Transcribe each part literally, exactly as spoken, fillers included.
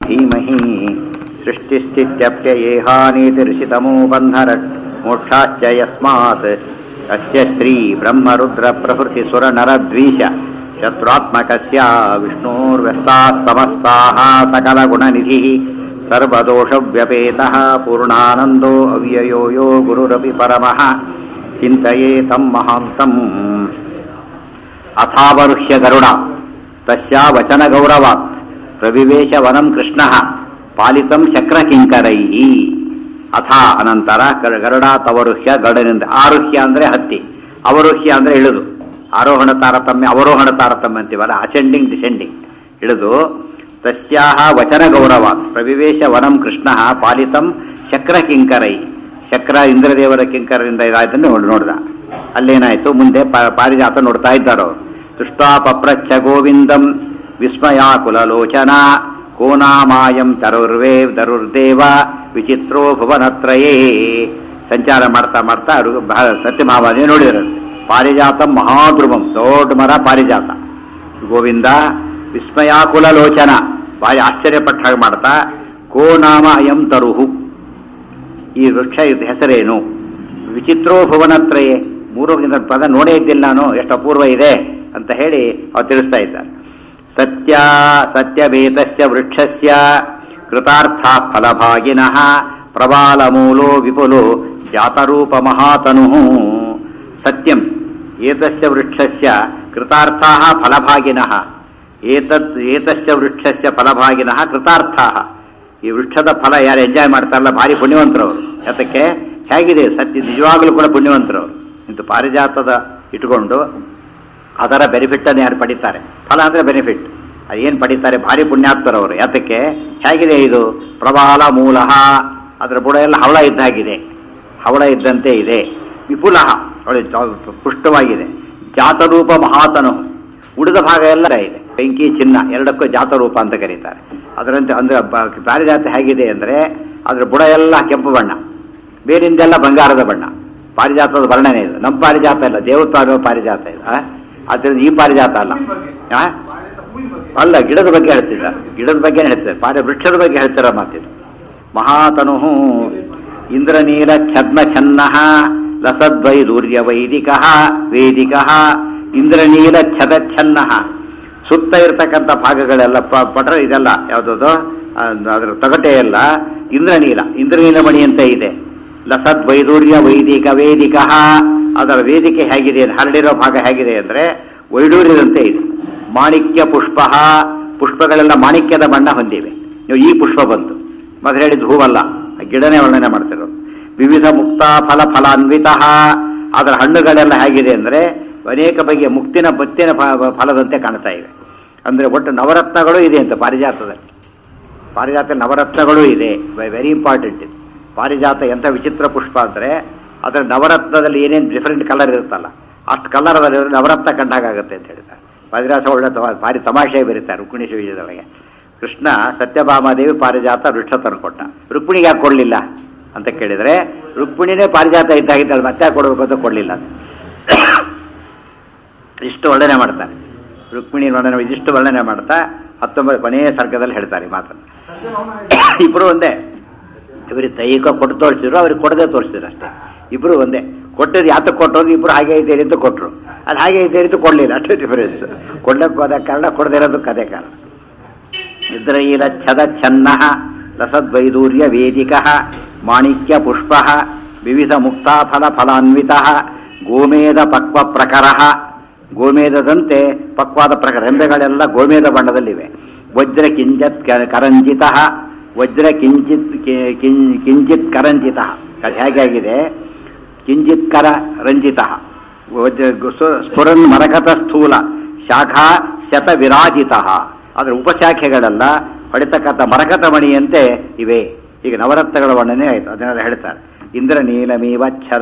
धीमहि सृष्टिस्थित्यप्ययेहानीतिर्षितमो बन्धर मोक्षाश्च यस्मात् अस्य श्री ब्रह्मरुद्र प्रभृति सुर नरद्वीष शत्रुत्मकस्य विष्णोर्व्यस्ताः समस्ताः सकलगुणनिधिः सर्वदोषव्यपेतः पूर्णानन्दो अव्ययो यो गुरुरपि परमः चिन्तयेतं महान्तम् अथावरुह्य गरुडा तस्या वचनगौरवात् प्रविवेश वनं कृष्णः पालितं शक्रकिङ्करैः ಅಥ ಅನಂತರ ಗರುಡ ತವರುಹ್ಯ ಗರುಡನಿಂದ ಆರುಹ್ಯ ಅಂದರೆ ಹತ್ತಿ ಅವರುಹ್ಯ ಅಂದರೆ ಇಳಿದು ಆರೋಹಣ ತಾರತಮ್ಯ ಅವರೋಹಣ ತಾರತಮ್ಯ ಅಂತೀವಲ್ಲ ಅಸೆಂಡಿಂಗ್ ಡಿಸೆಂಡಿಂಗ್ ಇಳಿದು ತಸ್ಯಾಹ ವಚನ ಗೌರವ ಪ್ರವಿವೇಶ ವನಂ ಕೃಷ್ಣ ಪಾಲಿತಂ ಶಕ್ರ ಕಿಂಕರೈ ಶಕ್ರ ಇಂದ್ರದೇವರ ಕಿಂಕರರಿಂದ ಇದಾಯ್ತನ್ನು ನೋಡಿ ನೋಡ್ದ ಅಲ್ಲೇನಾಯ್ತು ಮುಂದೆ ಪಾರಿಜಾತ ನೋಡ್ತಾ ಇದ್ದಾರೋ ದೃಷ್ಟಾ ಪಪ್ರಚ್ಛ ಗೋವಿಂದಂ ವಿಸ್ಮಯಾಕುಲಲೋಚನ ಕೋನಾಮಾಯಂ ತರುರ್ವೇ ತರುರ್ದೇವ ವಿಚಿತ್ರೋ ಭುವನತ್ರಯೇ ಸಂಚಾರ ಮಾಡ್ತಾ ಮಾಡ್ತಾ ಅವರು ಸತ್ಯಮಹಾವಾದಿ ನೋಡಿದರು ಪಾರಿಜಾತ ಮಹಾಧ್ರುವಂ ದೊಡ್ಡ ಮರ ಪಾರಿಜಾತ ಗೋವಿಂದ ವಿಸ್ಮಯಾಕುಲಲೋಚನ ಭಾರಿ ಆಶ್ಚರ್ಯಪಟ್ಟ ಹಾಗೆ ಮಾಡ್ತಾ ಕೋ ನಾಮ ಅಯಂ ತರುಹು ಈ ವೃಕ್ಷ ಇದು ಹೆಸರೇನು ವಿಚಿತ್ರೋ ಭುವನತ್ರಯೇ ಮೂರು ಪದ ನೋಡೇ ಇದ್ದಿಲ್ಲ ನಾನು ಎಷ್ಟು ಅಪೂರ್ವ ಇದೆ ಅಂತ ಹೇಳಿ ಅವ್ರು ತಿಳಿಸ್ತಾ ಇದ್ದಾರೆ ಸತ್ಯ ಸತ್ಯವೇತಸ್ಯ ವೃಕ್ಷಸ್ಯ ಕೃತಾರ್ಥ ಫಲಭಾಗಿನಃ ಪ್ರಬಾಲಮೂಲೋ ವಿಪುಲೋ ಜಾತರೂಪ ಮಹಾತನು ಸತ್ಯಂ ಏತಸ್ಯ ವೃಕ್ಷಸ್ಯ ಕೃತಾರ್ಥಾಃ ಫಲಭಾಗಿನಃ ಏತತ್ ಏತಸ್ಯ ವೃಕ್ಷಸ್ಯ ಫಲಭಾಗಿನಃ ಕೃತಾರ್ಥಾಃ ಈ ವೃಕ್ಷದ ಫಲ ಯಾರು ಎಂಜಾಯ್ ಮಾಡ್ತಾರಲ್ಲ ಭಾರಿ ಪುಣ್ಯವಂತರವರು ಯಾತಕ್ಕೆ ಹೇಗಿದೆ ಸತ್ಯ ನಿಜವಾಗಲೂ ಕೂಡ ಪುಣ್ಯವಂತರವರು ಇಂತು ಪಾರಿಜಾತದ ಇಟ್ಕೊಂಡು ಅದರ ಬೆನಿಫಿಟ್ಟನ್ನು ಯಾರು ಪಡಿತಾರೆ ಫಲ ಅಂದರೆ ಬೆನಿಫಿಟ್ ಅದೇನು ಪಡಿತಾರೆ ಭಾರಿ ಪುಣ್ಯಾತ್ಮರವರು ಯಾತಕ್ಕೆ ಹೇಗಿದೆ ಇದು ಪ್ರಬಾಲ ಮೂಲಃ ಅದರ ಬುಡ ಎಲ್ಲ ಹವಳ ಇದ್ದಾಗಿದೆ ಹವಳ ಇದ್ದಂತೆ ಇದೆ ವಿಪುಲ ಪುಷ್ಟವಾಗಿದೆ ಜಾತರೂಪ ಮಹಾತನು ಉಳಿದ ಭಾಗ ಎಲ್ಲ ಇದೆ ಬೆಂಕಿ ಚಿನ್ನ ಎರಡಕ್ಕೂ ಜಾತರೂಪ ಅಂತ ಕರೀತಾರೆ ಅದರಂತೆ ಅಂದರೆ ಪಾರಿಜಾತ ಹೇಗಿದೆ ಅಂದರೆ ಅದರ ಬುಡ ಎಲ್ಲ ಕೆಂಪು ಬಣ್ಣ ಬೇರಿಂದೆಲ್ಲ ಬಂಗಾರದ ಬಣ್ಣ ಪಾರಿಜಾತದ ವರ್ಣನೆ ಇದೆ ನಮ್ಮ ಪಾರಿಜಾತ ಇಲ್ಲ ದೇವತ್ವ ಪಾರಿಜಾತ ಇದೆ ಆದ್ದರಿಂದ ಈ ಪಾರಿಜಾತ ಅಲ್ಲ ಅಲ್ಲ ಗಿಡದ ಬಗ್ಗೆ ಹೇಳ್ತಿದ್ದ ಗಿಡದ ಬಗ್ಗೆ ಹೇಳ್ತಾರೆ ಪಾರಿ ವೃಕ್ಷದ ಬಗ್ಗೆ ಹೇಳ್ತಾರ ಮಾತಿದ್ದು ಮಹಾತನು ಇಂದ್ರನೀಲ ಛದ್ಮ ಛನ್ನ ಲಸದ್ವೈದೂರ್ಯ ವೈದಿಕ ವೇದಿಕ ಇಂದ್ರನೀಲ ಛದ ಛನ್ನ ಸುತ್ತ ಇರತಕ್ಕಂಥ ಭಾಗಗಳೆಲ್ಲ ಪಟರ ಇದೆಲ್ಲ ಯಾವುದದು ಅದರ ತೊಗಟೆ ಎಲ್ಲ ಇಂದ್ರನೀಲ ಇಂದ್ರನೀಲ ಮಣಿ ಅಂತ ಇದೆ ಲಸದ್ವೈದೂರ್ಯ ವೈದಿಕ ವೇದಿಕ ಅದರ ವೇದಿಕೆ ಹೇಗಿದೆ ಹರಡಿರೋ ಭಾಗ ಹೇಗಿದೆ ಅಂದರೆ ವೈಡೂರ್ಯದಂತೆ ಇದೆ ಮಾಣಿಕ್ಯ ಪುಷ್ಪ ಪುಷ್ಪಗಳೆಲ್ಲ ಮಾಣಿಕ್ಯದ ಬಣ್ಣ ಹೊಂದಿವೆ ನೀವು ಈ ಪುಷ್ಪ ಬಂತು ಮೊದಲು ಹೇಳಿದ ಹೂವಲ್ಲ ಗಿಡನೇ ವರ್ಣನೆ ಮಾಡ್ತಿರೋದು ವಿವಿಧ ಮುಕ್ತ ಫಲ ಫಲಾನ್ವಿತ ಅದರ ಹಣ್ಣುಗಳೆಲ್ಲ ಹೇಗಿದೆ ಅಂದರೆ ಅನೇಕ ಬಗೆಯ ಮುಕ್ತಿನ ಬತ್ತಿನ ಫಲದಂತೆ ಕಾಣ್ತಾ ಇವೆ ಅಂದರೆ ಒಟ್ಟು ನವರತ್ನಗಳು ಇದೆ ಅಂತ ಪಾರಿಜಾತದಲ್ಲಿ ಪಾರಿಜಾತ ನವರತ್ನಗಳು ಇದೆ ವೆರಿ ಇಂಪಾರ್ಟೆಂಟ್ ಇದು ಪಾರಿಜಾತ ಎಂಥ ವಿಚಿತ್ರ ಪುಷ್ಪ ಅಂದರೆ ಅದರ ನವರತ್ನದಲ್ಲಿ ಏನೇನು ಡಿಫ್ರೆಂಟ್ ಕಲರ್ ಇರುತ್ತಲ್ಲ ಅಷ್ಟು ಕಲರ್ ಅದರಲ್ಲಿ ನವರತ್ನ ಕಂಡಾಗುತ್ತೆ ಅಂತ ಹೇಳ್ತಾರೆ ಪಾರಿಜಾತ ಒಳ್ಳೆ ಭಾರಿ ತಮಾಷೆ ಬರೀತಾರೆ ರುಕ್ಮಿಣಿ ವಿಜಯದೊಳಗೆ ಕೃಷ್ಣ ಸತ್ಯಭಾಮಾದೇವಿ ಪಾರಿಜಾತ ವೃಕ್ಷ ತಂದುಕೊಟ್ಟ ರುಕ್ಮಿಣಿಗೆ ಯಾಕೆ ಕೊಡಲಿಲ್ಲ ಅಂತ ಕೇಳಿದರೆ ರುಕ್ಮಿಣಿನೇ ಪಾರಿಜಾತ ಇದ್ದಾಗಿದ್ದಾಳೆ ಮತ್ತೆ ಯಾಕೆ ಕೊಡಬೇಕು ಅಂತ ಕೊಡಲಿಲ್ಲ ಇಷ್ಟು ವರ್ಣನೆ ಮಾಡ್ತಾರೆ ರುಕ್ಮಿಣಿ ವರ್ಣನೆ ಇದಿಷ್ಟು ವರ್ಣನೆ ಮಾಡ್ತಾ ಹತ್ತೊಂಬತ್ತು ಕೊನೆಯ ಸರ್ಗದಲ್ಲಿ ಹೇಳ್ತಾರೆ ಮಾತನ್ನು ಇಬ್ಬರು ಒಂದೇ ಇವರಿಗೆ ದೈಹಿಕ ಕೊಟ್ಟು ತೋರಿಸಿದ್ರು ಅವ್ರಿಗೆ ಕೊಡದೆ ತೋರಿಸಿದ್ರು ಅಷ್ಟೇ ಇಬ್ಬರು ಒಂದೇ ಕೊಟ್ಟದ್ದು ಯಾತಕ್ಕೆ ಕೊಟ್ಟರು ಇಬ್ಬರು ಹಾಗೆ ಇದ್ದೀರಿ ಅಂತ ಕೊಟ್ಟರು ಅದು ಹಾಗೆ ಇದ್ದೀರಿ ಅಂತ ಕೊಡಲಿಲ್ಲ ಅಷ್ಟೇ ಡಿಫರೆನ್ಸ್ ಕೊಡ್ಲಕ್ಕೆ ಹೋದ ಕಾರಣ ಕೊಡದಿರೋದಕ್ಕೆ ಅದೇ ಕಾರಣ ಇಂದ್ರನೀಲ ಛದ ಛನ್ನ ಲಸದ್ವೈದೂರ್ಯ ವೇದಿಕ ಮಾಣಿಕ್ಯ ಪುಷ್ಪ ವಿವಿಧ ಮುಕ್ತಾಫಲ ಫಲಾನ್ವಿತ ಗೋಮೇದ ಪಕ್ವ ಪ್ರಕರ ಗೋಮೇದದಂತೆ ಪಕ್ವಾದ ಪ್ರಕಾರ ರೆಂಬೆಗಳೆಲ್ಲ ಗೋಮೇದ ಬಣ್ಣದಲ್ಲಿವೆ ವಜ್ರ ಕಿಂಚಿತ್ ಕರಂಜಿತ ವಜ್ರ ಕಿಂಚಿತ್ ಕಿಂಚಿತ್ ಕರಂಜಿತ ಅದು ಹೇಗಾಗಿದೆ ಕಿಂಚಿತ್ ಕರ ರಂಜಿತ ಸ್ಫುರನ್ ಮರಕತ ಸ್ಥೂಲ ಶಾಖಾ ಶತ ವಿರಾಜಿತ ಅದರ ಉಪಶಾಖೆಗಳೆಲ್ಲ ಹೊಡಿತಕ್ಕಂಥ ಮರಕತ ಮಣಿಯಂತೆ ಇವೆ ಈಗ ನವರತ್ನಗಳ ವರ್ಣನೆ ಆಯಿತು ಅದನ್ನೆಲ್ಲ ಹೇಳ್ತಾರೆ ಇಂದ್ರನೀಲಮೀವಚ್ಛದ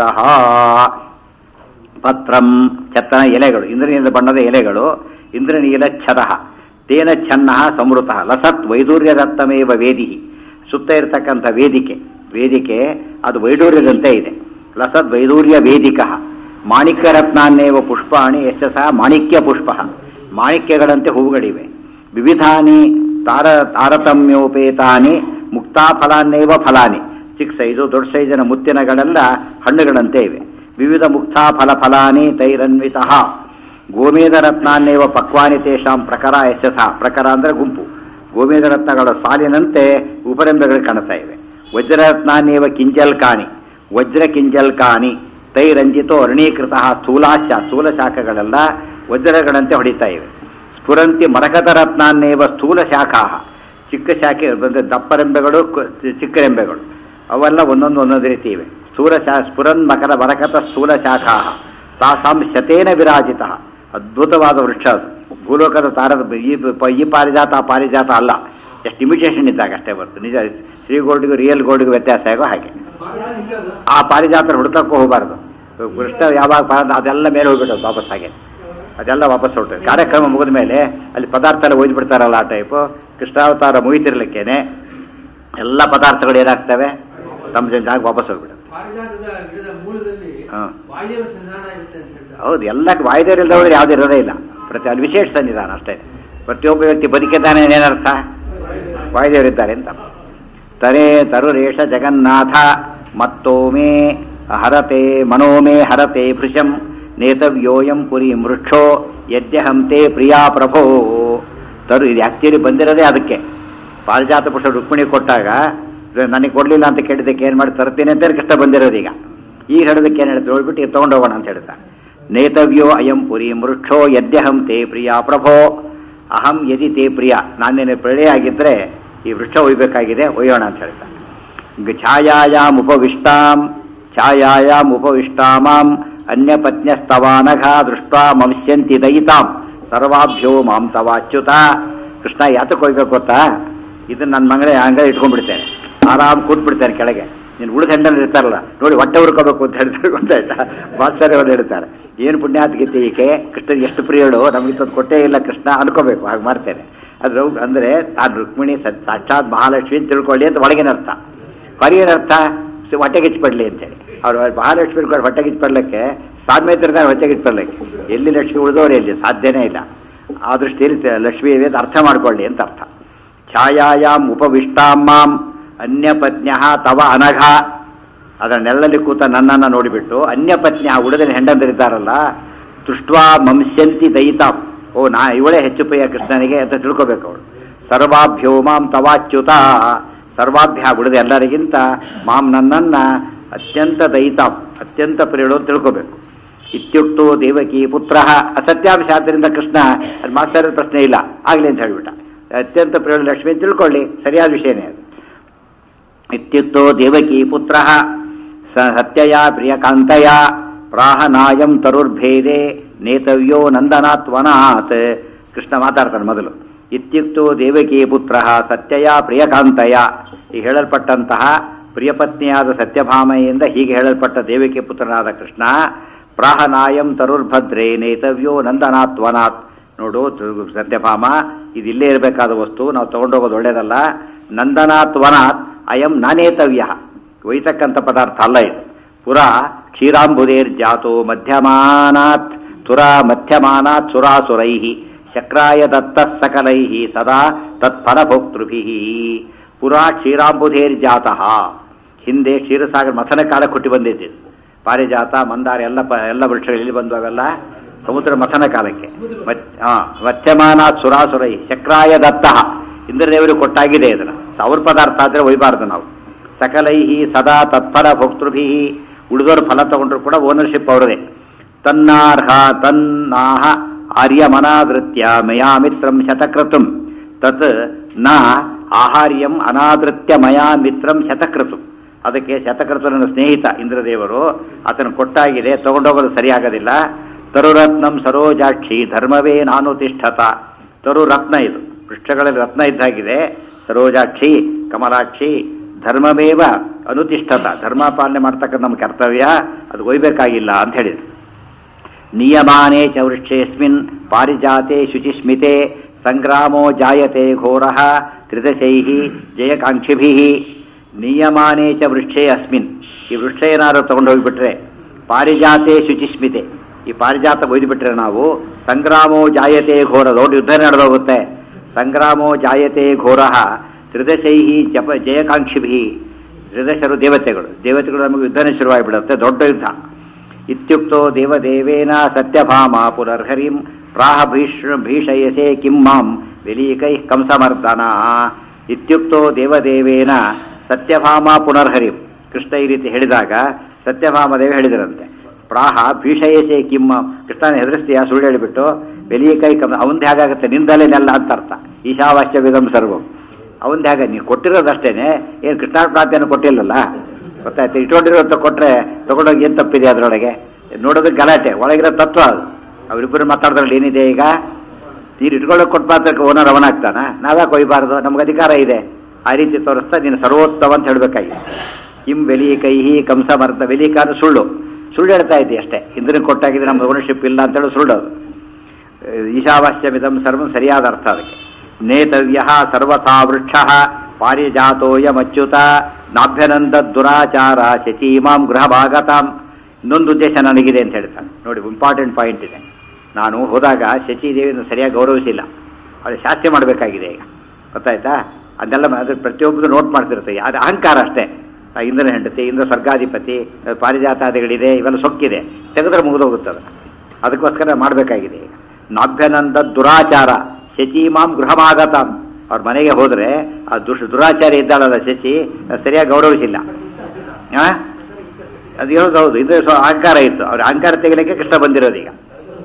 ಪತ್ರಂ ಛತ್ತನ ಎಲೆಗಳು ಇಂದ್ರನೀಲ ಬಣ್ಣದ ಎಲೆಗಳು ಇಂದ್ರನೀಲ ಛದ ತೇನ ಛನ್ನ ಸಮೃತ ಲಸತ್ ವೈದೂರ್ಯದತ್ತಮೇವ ವೇದಿ ಸುತ್ತ ಇರತಕ್ಕಂಥ ವೇದಿಕೆ ವೇದಿಕೆ ಅದು ವೈಡೂರ್ಯದಂತೆ ಇದೆ ಲಸದ್ ವೈದೂರ್ಯ ವೇದಿಕ ಮಾಣಿಕ್ಯ ರತ್ನಾನ್ನೇವ ಪುಷ್ಪಾಣಿ ಯಶ ಸಹ ಮಾಣಿಕ್ಯ ಪುಷ್ಪ ಮಾಣಿಕ್ಯಗಳಂತೆ ಹೂವುಗಳಿವೆ ವಿವಿಧಾನಿ ತಾರ ತಾರತಮ್ಯೋಪೇತಾನಿ ಮುಕ್ತಾ ಫಲಾನ್ನೇವ ಫಲಾನಿ. ಚಿಕ್ಕ ಸೈಜು ದೊಡ್ಡ ಸೈಜಿನ ಮುತ್ತಿನಗಳೆಲ್ಲ ಹಣ್ಣುಗಳಂತೆ ಇವೆ. ವಿವಿಧ ಮುಕ್ತಾ ಫಲ ಫಲಾನಿ ತೈರನ್ವಿತಃ ಗೋಮೇಧ ರತ್ನಾನ್ನೇವ ಪಕ್ವಾನಿ ತೇಷಾಂ ಪ್ರಕಾರ ಯಶಸ. ಪ್ರಕಾರ ಅಂದರೆ ಗುಂಪು. ಗೋಮೇಧ ರತ್ನಗಳ ಸಾಲಿನಂತೆ ಉಪರೆಂಬೆಗಳು ಕಾಣ್ತಾ ಇವೆ. ವಜ್ರರತ್ನಾನ್ನೇವ ಕಿಂಜಲ್ಕಾನಿ ವಜ್ರ ಕಿಂಜಲ್ಕಾನಿ ತೈರಂಜಿತೋ ಅರ್ಣೀಕೃತ ಸ್ಥೂಲಾಶ ಸ್ಥೂಲ ಶಾಖಗಳೆಲ್ಲ ವಜ್ರಗಳಂತೆ ಹೊಡಿತಾ ಇವೆ. ಸ್ಫುರಂತಿ ಮರಕತ ರತ್ನಾನ್ನೇವ ಸ್ಥೂಲ ಶಾಖಾ. ಚಿಕ್ಕ ಶಾಖೆ ಬಂದರೆ ದಪ್ಪರೆಂಬೆಗಳು ಚಿಕ್ಕರೆಂಬೆಗಳು ಅವೆಲ್ಲ ಒಂದೊಂದು ಒಂದೊಂದು ರೀತಿ ಇವೆ. ಸ್ಥೂಲ ಶಾ ಸ್ಫುರನ್ ಮಕರ ಮರಕತ ಸ್ಥೂಲ ಶಾಖಾ ತಾಸಾಂ ಶತೇನ ವಿರಾಜಿತ. ಅದ್ಭುತವಾದ ವೃಕ್ಷ ಅದು. ಭೂಲೋಕದ ತಾರದ ಈ ಈ ಪಾರಿಜಾತ ಆ ಪಾರಿಜಾತ ಅಲ್ಲ, ಎಷ್ಟು ಇಮಿಟೇಷನ್ ಇದ್ದಾಗ ಅಷ್ಟೇ ಬರ್ತದೆ. ನಿಜ ಶ್ರೀ ಗೋಲ್ಡ್ಗೂ ರಿಯಲ್ ಗೋಲ್ಡ್ಗೂ ವ್ಯತ್ಯಾಸ ಆಗೋ ಹಾಗೆ. ಆ ಪಾರಿಜಾತ ಹುಡುಕಕ್ಕೂ ಹೋಗಬಾರ್ದು. ಕೃಷ್ಣ ಯಾವಾಗ ಪಾರ ಅದೆಲ್ಲ ಮೇಲೆ ಹೋಗ್ಬಿಟ್ಟದು ವಾಪಸ್ ಹಾಗೆ, ಅದೆಲ್ಲ ವಾಪಸ್ ಹೊರಟು. ಕಾರ್ಯಕ್ರಮ ಮುಗಿದ ಮೇಲೆ ಅಲ್ಲಿ ಪದಾರ್ಥ ಎಲ್ಲ ಒಯ್ದು ಬಿಡ್ತಾರಲ್ಲ ಆ ಟೈಪು. ಕೃಷ್ಣಾವತಾರ ಮುಗಿತಿರ್ಲಿಕ್ಕೇನೆ ಎಲ್ಲ ಪದಾರ್ಥಗಳು ಏನಾಗ್ತವೆ ತಮ್ಮ ಜಾಗ ವಾಪಸ್ ಹೋಗ್ಬಿಡುತ್ತೆ. ಹಾಂ ಹೌದು, ಎಲ್ಲ ವಾಯುದೇವ್ರು ಇಲ್ಲದವ್ರು ಯಾವ್ದು ಇರೋದೇ ಇಲ್ಲ. ಪ್ರತಿ ಅಲ್ಲಿ ವಿಶೇಷ ಸನ್ನಿಧಾನ ಅಷ್ಟೇ. ಪ್ರತಿಯೊಬ್ಬ ವ್ಯಕ್ತಿ ಬದುಕಿದ್ದಾನೆ ಏನರ್ಥ, ವಾಯುದೇವರಿದ್ದಾರೆ ಅಂತ. ತರೇ ತರುರೇಷ ಜಗನ್ನಾಥ ಮತ್ತೋಮೇ ಹರತೆ ಮನೋಮೇ ಹರತೆ ಭೃಶಂ ನೇತವ್ಯೋಯಂ ಪುರಿ ಮೃಕ್ಷೋ ಯದ್ಯಹಂತೆ ಪ್ರಿಯಾ ಪ್ರಭೋ. ತರು ಇದು ಆ್ಯಕ್ಚುಲಿ ಬಂದಿರೋದೇ ಅದಕ್ಕೆ. ಪಾರಿಜಾತ ಪುಷ್ಪ ರುಕ್ಮಿಣಿ ಕೊಟ್ಟಾಗ ನನಗೆ ಕೊಡಲಿಲ್ಲ ಅಂತ ಕೇಳಿದ್ದಕ್ಕೆ ಏನು ಮಾಡಿ ತರ್ತೀನಿ ಅಂತ ಕಷ್ಟ ಬಂದಿರೋದು. ಈಗ ಈಗ ಹೇಳೋದಕ್ಕೆ ಏನು ಹೇಳ್ತೀವಿ ನೋಡ್ಬಿಟ್ಟು ಈಗ ತೊಗೊಂಡೋಗೋಣ ಅಂತ ಹೇಳ್ತಾ. ನೇತವ್ಯೋ ಅಯಂ ಪುರಿ ಮೃಕ್ಷೋ ಯದ್ಯಹಂ ತೇ ಪ್ರಿಯಾ ಪ್ರಭೋ. ಅಹಂ ಯದಿ ತೇ ಪ್ರಿಯ, ನಾನೇನು ಪ್ರಳಯ ಆಗಿದ್ದರೆ ಈ ವೃಕ್ಷ ಒಯ್ಬೇಕಾಗಿದೆ, ಒಯ್ಯೋಣ ಅಂತ ಹೇಳ್ತಾ. ಛಾಯಾಯಾಮ್ ಉಪವಿಷ್ಟಾಂ ಛಾಯಾಯಾಮ್ ಉಪವಿಷ್ಟಾಮಾಂ ಅನ್ಯಪತ್ನ್ಯಸ್ತವಾನಘ ದೃಷ್ಟ್ವಾ ಮಂಸ್ಯಂತಿ ದಯಿತಾಂ ಸರ್ವಾಭ್ಯೋ ಮಾಂ ತವಾಚ್ಯುತ. ಕೃಷ್ಣ ಯಾತಕ್ಕೆ ಹೋಗ್ಬೇಕು ಗೊತ್ತಾ, ಇದನ್ನು ನನ್ನ ಮಗಳೇ ಹಂಗೆ ಇಟ್ಕೊಂಡ್ಬಿಡ್ತೇನೆ, ಆರಾಮ್ ಕೂತ್ಬಿಡ್ತೇನೆ ಕೆಳಗೆ. ನೀನು ಉಳಿದ ಹೆಂಡಲ್ಲಿ ಇರ್ತಾರಲ್ಲ ನೋಡಿ ಹೊಟ್ಟೆ ಹುರ್ಕೋಬೇಕು ಅಂತ ಹೇಳ್ತಾರೆ, ಗೊತ್ತಾಯ್ತಾ? ಬಾತ್ಸರ್ಯವನ್ನು ಹೇಳ್ತಾರೆ. ಏನು ಪುಣ್ಯಾತ್ಗೀತೆ ಈಕೆ, ಕೃಷ್ಣ ಎಷ್ಟು ಪ್ರಿಯಳು, ನಮಗಿಂತ ಕೊಟ್ಟೇ ಇಲ್ಲ ಕೃಷ್ಣ ಅನ್ಕೋಬೇಕು. ಹಾಗೆ ಮಾಡ್ತೇನೆ. ಅದು ಅಂದರೆ ತಾನು ರುಕ್ಮಿಣಿ ಸಾಕ್ಷಾತ್ ಮಹಾಲಕ್ಷ್ಮಿ ಅಂತ ತಿಳ್ಕೊಳ್ಳಿ ಅಂತ ಒಳಗಿನ ಅರ್ಥ. ಹೊರಗಿನ ಅರ್ಥ ಹೊಟ್ಟೆಗಿಚ್ಪಡ್ಲಿ ಅಂತೇಳಿ. ಅವ್ರು ಮಹಾಲಕ್ಷ್ಮಿ ಹೊಟ್ಟೆಗಿಚ್ಪಡ್ಲಿಕ್ಕೆ ಸಾಮ್ಯತಿರ್ತಾರೆ, ಹೊಟ್ಟೆಗಿಚ್ಪಡ್ಲಿಕ್ಕೆ. ಎಲ್ಲಿ ಲಕ್ಷ್ಮಿ ಉಳಿದವರು ಎಲ್ಲಿ ಸಾಧ್ಯನೇ ಇಲ್ಲ. ಆ ದೃಷ್ಟಿಯಲ್ಲಿ ಲಕ್ಷ್ಮೀ ಅಂತ ಅರ್ಥ ಮಾಡ್ಕೊಳ್ಳಿ ಅಂತ ಅರ್ಥ. ಛಾಯಾಯಾಮ್ ಉಪವಿಷ್ಟಾಮಾಂ ಅನ್ಯಪತ್ನ್ಯ ತವ ಅನಘ. ಅದರ ನೆರಳಲ್ಲಿ ಕೂತ ನನ್ನನ್ನು ನೋಡಿಬಿಟ್ಟು ಅನ್ಯಪತ್ನ್ಯ ಉಳಿದ ಹೆಂಡಂದಿರಿದ್ದಾರಲ್ಲ ದೃಷ್ಟ್ವಾ ಮಂಸ್ಯಂತಿ ದಯಿತಾಂ. ಓ ನಾ ಇವಳೇ ಹೆಚ್ಚು ಪ್ರಿಯ ಕೃಷ್ಣನಿಗೆ ಅಂತ ತಿಳ್ಕೋಬೇಕು ಅವಳು. ಸರ್ವಾಭ್ಯೋ ಮಾಂ ತವಾಚ್ಯುತ. ಸರ್ವಾಭ್ಯ ಉಳಿದ ಎಲ್ಲರಿಗಿಂತ ಮಾಂ ನನ್ನನ್ನು ಅತ್ಯಂತ ದಯಿತಾಂ ಅತ್ಯಂತ ಪ್ರಿಯಳು ಅಂತ ತಿಳ್ಕೋಬೇಕು. ಇತ್ಯುಕ್ತೋ ದೇವಕಿ ಪುತ್ರ ಅಸತ್ಯಾಂಶ. ಆದ್ದರಿಂದ ಕೃಷ್ಣ ಅದು ಮಾಸ್ತರದ ಪ್ರಶ್ನೆ ಇಲ್ಲ ಆಗಲಿ ಅಂತ ಹೇಳಿಬಿಟ್ಟ. ಅತ್ಯಂತ ಪ್ರಿಯಳು ಲಕ್ಷ್ಮಿ ಅಂತ ತಿಳ್ಕೊಳ್ಳಿ, ಸರಿಯಾದ ವಿಷಯನೇ ಅದು. ಇತ್ಯುಕ್ತೋ ದೇವಕಿ ಪುತ್ರ ಸತ್ಯಯ ಪ್ರಿಯಕಾಂತಯ ಪ್ರಾಹನಾಯಂ ತರುರ್ಭೇದೆ ನೇತವ್ಯೋ ನಂದನಾತ್ ವನಾತ್. ಕೃಷ್ಣ ಮಾತಾಡ್ತಾನೆ ಮೊದಲು. ಇತ್ಯುಕ್ತೋ ದೇವಕಿ ಪುತ್ರ ಸತ್ಯಯ ಪ್ರಿಯಕಾಂತಯ. ಈ ಹೇಳಲ್ಪಟ್ಟಂತಹ ಪ್ರಿಯಪತ್ನಿಯಾದ ಸತ್ಯಭಾಮೆಯಿಂದ ಹೀಗೆ ಹೇಳಲ್ಪಟ್ಟ ದೇವಕಿ ಪುತ್ರನಾದ ಕೃಷ್ಣ ಪ್ರಾಹನಾಯಂ ತರುರ್ಭದ್ರೇ ನೇತವ್ಯೋ ನಂದನಾತ್ ವನಾತ್. ನೋಡು ಸತ್ಯಭಾಮ, ಇದು ಇಲ್ಲೇ ಇರಬೇಕಾದ ವಸ್ತು, ನಾವು ತಗೊಂಡೋಗೋದು ಒಳ್ಳೇದಲ್ಲ. ನಂದನಾತ್ ವನಾತ್ ಅಯಂ ನಾನೇತವ್ಯ, ಒಯ್ತಕ್ಕಂಥ ಪದಾರ್ಥ ಅಲ್ಲ ಇದು. ಪುರ ಕ್ಷೀರಾಂಬುದೇರ್ ಜಾತೋ ಮಧ್ಯಮಾನಾತ್ ತುರ ಮಧ್ಯಮಾನಾತ್ ಸುರಾಸುರೈ ಶಕ್ರಾಯ ದತ್ತ ಸಕಲೈ ಸದಾ ತತ್ಫಲಭೋಕ್ತೃಭಿ. ಪುರ ಕ್ಷೀರಾಂಬುಧೇರ್ ಜಾತಃ, ಹಿಂದೆ ಕ್ಷೀರಸಾಗರ ಮಥನ ಕಾಲ ಕೊಟ್ಟು ಬಂದಿದ್ದು. ಪಾರಿಜಾತ ಮಂದಾರ ಎಲ್ಲ ಪ ಎಲ್ಲ ವೃಕ್ಷಗಳಲ್ಲಿ ಬಂದು ಅವೆಲ್ಲ ಸಮುದ್ರ ಮಥನ ಕಾಲಕ್ಕೆ. ಮಧ್ಯಮಾನಾತ್ ಸುರಾಸುರೈ ಶಕ್ರಾಯ ದತ್ತ, ಇಂದ್ರದೇವರು ಕೊಟ್ಟಾಗಿದೆ ಇದನ್ನು. ಅವ್ರ ಪದಾರ್ಥ ಆದರೆ ಒಯ್ಬಾರ್ದು ನಾವು. ಸಕಲೈಹಿ ಸದಾ ತತ್ಫಲ ಭೋಕ್ತೃಭಿ, ಉಳಿದವರು ಫಲ ತಗೊಂಡ್ರು ಕೂಡ ಓನರ್ಶಿಪ್ ಅವರದೇ. ತನ್ನಾರ್ಹ ತನ್ನಾಹ ಆರ್ಯಮನಾದೃತ್ಯ ಮಯಾ ಮಿತ್ರಂ ಶತಕ್ರತುಂ ತತ್ ನ ಆಹಾರ್ಯಂ ಅನಾದೃತ್ಯ ಮಯಾ ಮಿತ್ರಂ ಶತಕ್ರತು. ಅದಕ್ಕೆ ಶತಕ್ರತು ನನ್ನ ಸ್ನೇಹಿತ ಇಂದ್ರದೇವರು, ಆತನು ಕೊಟ್ಟಾಗಿದೆ, ತಗೊಂಡೋಗೋದು ಸರಿಯಾಗೋದಿಲ್ಲ. ತರುರತ್ನಂ ಸರೋಜಾಕ್ಷಿ ಧರ್ಮವೇ ನಾನು ತಿಷ್ಠತ. ತರು ರತ್ನ, ಇದು ವೃಕ್ಷಗಳಲ್ಲಿ ರತ್ನ ಇದ್ದಾಗಿದೆ. ಸರೋಜಾಕ್ಷಿ ಕಮಲಾಕ್ಷಿ ಧರ್ಮಮೇವ ಅನುತಿಷ್ಠತ, ಧರ್ಮ ಪಾಲನೆ ಮಾಡ್ತಕ್ಕಂಥ ನಮ್ಮ ಕರ್ತವ್ಯ, ಅದು ಒಯ್ಬೇಕಾಗಿಲ್ಲ ಅಂತ ಹೇಳಿದ್ರು. ನಿಯಮಾನೇ ಚ ವೃಕ್ಷೇಸ್ಮಿನ್ ಪಾರಿಜಾತೆ ಶುಚಿಸ್ಮಿತೆ ಸಂಗ್ರಾಮೋ ಜಾಯತೆ ಘೋರಃ ತ್ರಿದಶೈಹಿ ಜಯಕಾಂಕ್ಷಿಭಿ. ನಿಯಮಾನೇ ಚ ವೃಕ್ಷೇ ಅಸ್ಮಿನ್, ಈ ವೃಕ್ಷ ಏನಾದ್ರು ತಗೊಂಡು ಹೋಗಿಬಿಟ್ರೆ, ಪಾರಿಜಾತೆ ಶುಚಿಸ್ಮಿತೆ, ಈ ಪಾರಿಜಾತ ಒಯ್ದುಬಿಟ್ರೆ ನಾವು, ಸಂಗ್ರಾಮೋ ಜಾಯತೆ ಘೋರ, ದೊಡ್ಡ ಯುದ್ಧ ನಡೆದೋಗುತ್ತೆ. ಸಂಗ್ರಾಮೋ ಜಾಯತೆ ಘೋರಃ ತ್ರಿದಶೈ ಜಪ ಜಯಕಾಂಕ್ಷಿಭಿ. ತ್ರಿದಶರು ದೇವತೆಗಳು, ದೇವತೆಗಳು ನಮಗೆ ಯುದ್ಧನೇ ಶುರುವಾಗಿಬಿಡುತ್ತೆ, ದೊಡ್ಡ ಯುದ್ಧ. ಇತ್ಯುಕ್ತೋ ದೇವದೇವೇನ ಸತ್ಯಭಾಮ ಪುನರ್ಹರಿಂ ಪ್ರಾಹ ಭೀಷ್ ಭೀಷಯಸೆ ಕಿಂ ಮಾಂ ವೆಲೀಕೈ ಕಂಸಮರ್ದನ. ಇತ್ಯುಕ್ತೋ ದೇವದೇವೇನ ಸತ್ಯಭಾಮ ಪುನರ್ಹರಿಂ. ಕೃಷ್ಣ ಈ ರೀತಿ ಹೇಳಿದಾಗ ಸತ್ಯಭಾಮದೇವಿ ಹೇಳಿದರಂತೆ, ಪ್ರಾಹ ಭೀಷಯಸೆ ಕಿಮ್ಮ, ಕೃಷ್ಣನ ಹೆದರಿಸ್ತೀಯ ಸುಳ್ಳು ಹೇಳಿಬಿಟ್ಟು ವೆಲೀಕೈ ಕಂ, ಅವಂದು ಹೇಗಾಗುತ್ತೆ ನಿಂದಲೇನೆಲ್ಲ ಅಂತ ಅರ್ಥ. ಈಶಾವಾಸ್ಯ ವಿಧಂ ಸರ್ವಂ, ಅವಂದು ಹೇಗೆ ನೀವು ಕೊಟ್ಟಿರೋದಷ್ಟೇನೆ, ಏನು ಕೃಷ್ಣಾರ್ಪಣಾತಿಯನ್ನು ಕೊಟ್ಟಿಲ್ಲಲ್ಲ, ಗೊತ್ತಾಯ್ತು. ಇಟ್ಕೊಂಡಿರೋಂಥ ಕೊಟ್ಟರೆ ತಗೊಂಡೋಗಿ ಏನು ತಪ್ಪಿದೆ ಅದರೊಳಗೆ, ನೋಡೋದಕ್ಕೆ ಗಲಾಟೆ, ಒಳಗಿರೋ ತತ್ವ ಅದು. ಅವರಿಬ್ಬರು ಮಾತಾಡಿದ್ರಲ್ಲಿ ಏನಿದೆ, ಈಗ ನೀರು ಇಟ್ಕೊಳ್ಳೋಕೆ ಕೊಟ್ಟು ಮಾತ್ರಕ್ಕೆ ಓನರ್ ಅವನಾಗ್ತಾನ, ನಾವ್ಯಾಕೆ ಒಯ್ಯಬಾರ್ದು, ನಮ್ಗೆ ಅಧಿಕಾರ ಇದೆ. ಆ ರೀತಿ ತೋರಿಸ್ತಾ ನೀನು ಸರ್ವೋತ್ತಮ ಅಂತ ಹೇಳಬೇಕಾಗಿ. ಕಿಂ ವೆಲೀಕೈಹಿ ಕಂಸಮರ್ದ, ವೆಲೀಕಾದ ಸುಳ್ಳು ಸುಳ್ಳು ಹೇಳ್ತಾ ಇದ್ದಿ ಅಷ್ಟೇ, ಇಂದ್ರನ ಕೊಟ್ಟಾಗಿದೆ ನಮ್ಗೆ ಓನರ್ಶಿಪ್ ಇಲ್ಲ ಅಂತೇಳಿ ಸುಳ್ಳು ಅದು. ಈಶಾವಾಸ್ಯಮಿದಂ ಸರ್ವಂ ಸರಿಯಾದ ಅರ್ಥ ಅದಕ್ಕೆ. ನೇತವ್ಯ ಸರ್ವಥಾ ವೃಕ್ಷ ಪಾರಿಜಾತೋಯಮಚ್ಯುತ ನಾಭ್ಯನಂದ ದುರಾಚಾರ ಶಚೀಮಾಂ ಗೃಹ ಭಾಗತಾಂ. ಇನ್ನೊಂದು ಉದ್ದೇಶ ನನಗಿದೆ ಅಂತ ಹೇಳ್ತಾನೆ ನೋಡಿ, ಇಂಪಾರ್ಟೆಂಟ್ ಪಾಯಿಂಟ್ ಇದೆ. ನಾನು ಹೋದಾಗ ಶಚಿದೇವಿಯನ್ನು ಸರಿಯಾಗಿ ಗೌರವಿಸಿಲ್ಲ, ಅದು ಶಾಸ್ತಿ ಮಾಡಬೇಕಾಗಿದೆ ಈಗ, ಗೊತ್ತಾಯ್ತಾ. ಅದೆಲ್ಲ ಅದ್ರ ಪ್ರತಿಯೊಬ್ಬರು ನೋಟ್ ಮಾಡ್ತಿರ್ತದೆ, ಅದು ಅಹಂಕಾರ ಅಷ್ಟೇ. ಇಂದ್ರನ ಹೆಂಡತಿ, ಇಂದ್ರ ಸ್ವರ್ಗಾಧಿಪತಿ, ಪಾರಿಜಾತಾದಿಗಳಿದೆ, ಇವೆಲ್ಲ ಸೊಕ್ಕಿದೆ, ತೆಗೆದ್ರೆ ಮುಗಿದೋಗುತ್ತದೆ. ಅದಕ್ಕೋಸ್ಕರ ಮಾಡಬೇಕಾಗಿದೆ ಈಗ. ನಾಭ್ಯನಂದ ದುರಾಚಾರ ಶಚೀಮಾಂ ಗೃಹಮಾಗತಾಂ. ಅವ್ರ ಮನೆಗೆ ಹೋದರೆ ಆ ದುಷ್ ದುರಾಚಾರಿ ಇದ್ದಾಳಲ್ಲ ಶಚಿ, ಸರಿಯಾಗಿ ಗೌರವಿಸಿಲ್ಲ. ಹಾಂ, ಅದು ಹೇಳೋದು ಹೌದು. ಇದು ಸ್ವ ಅಹಂಕಾರ ಇತ್ತು, ಅವ್ರ ಅಹಂಕಾರ ತೆಗಿಲಿಕ್ಕೆ ಕೃಷ್ಣ ಬಂದಿರೋದು ಈಗ.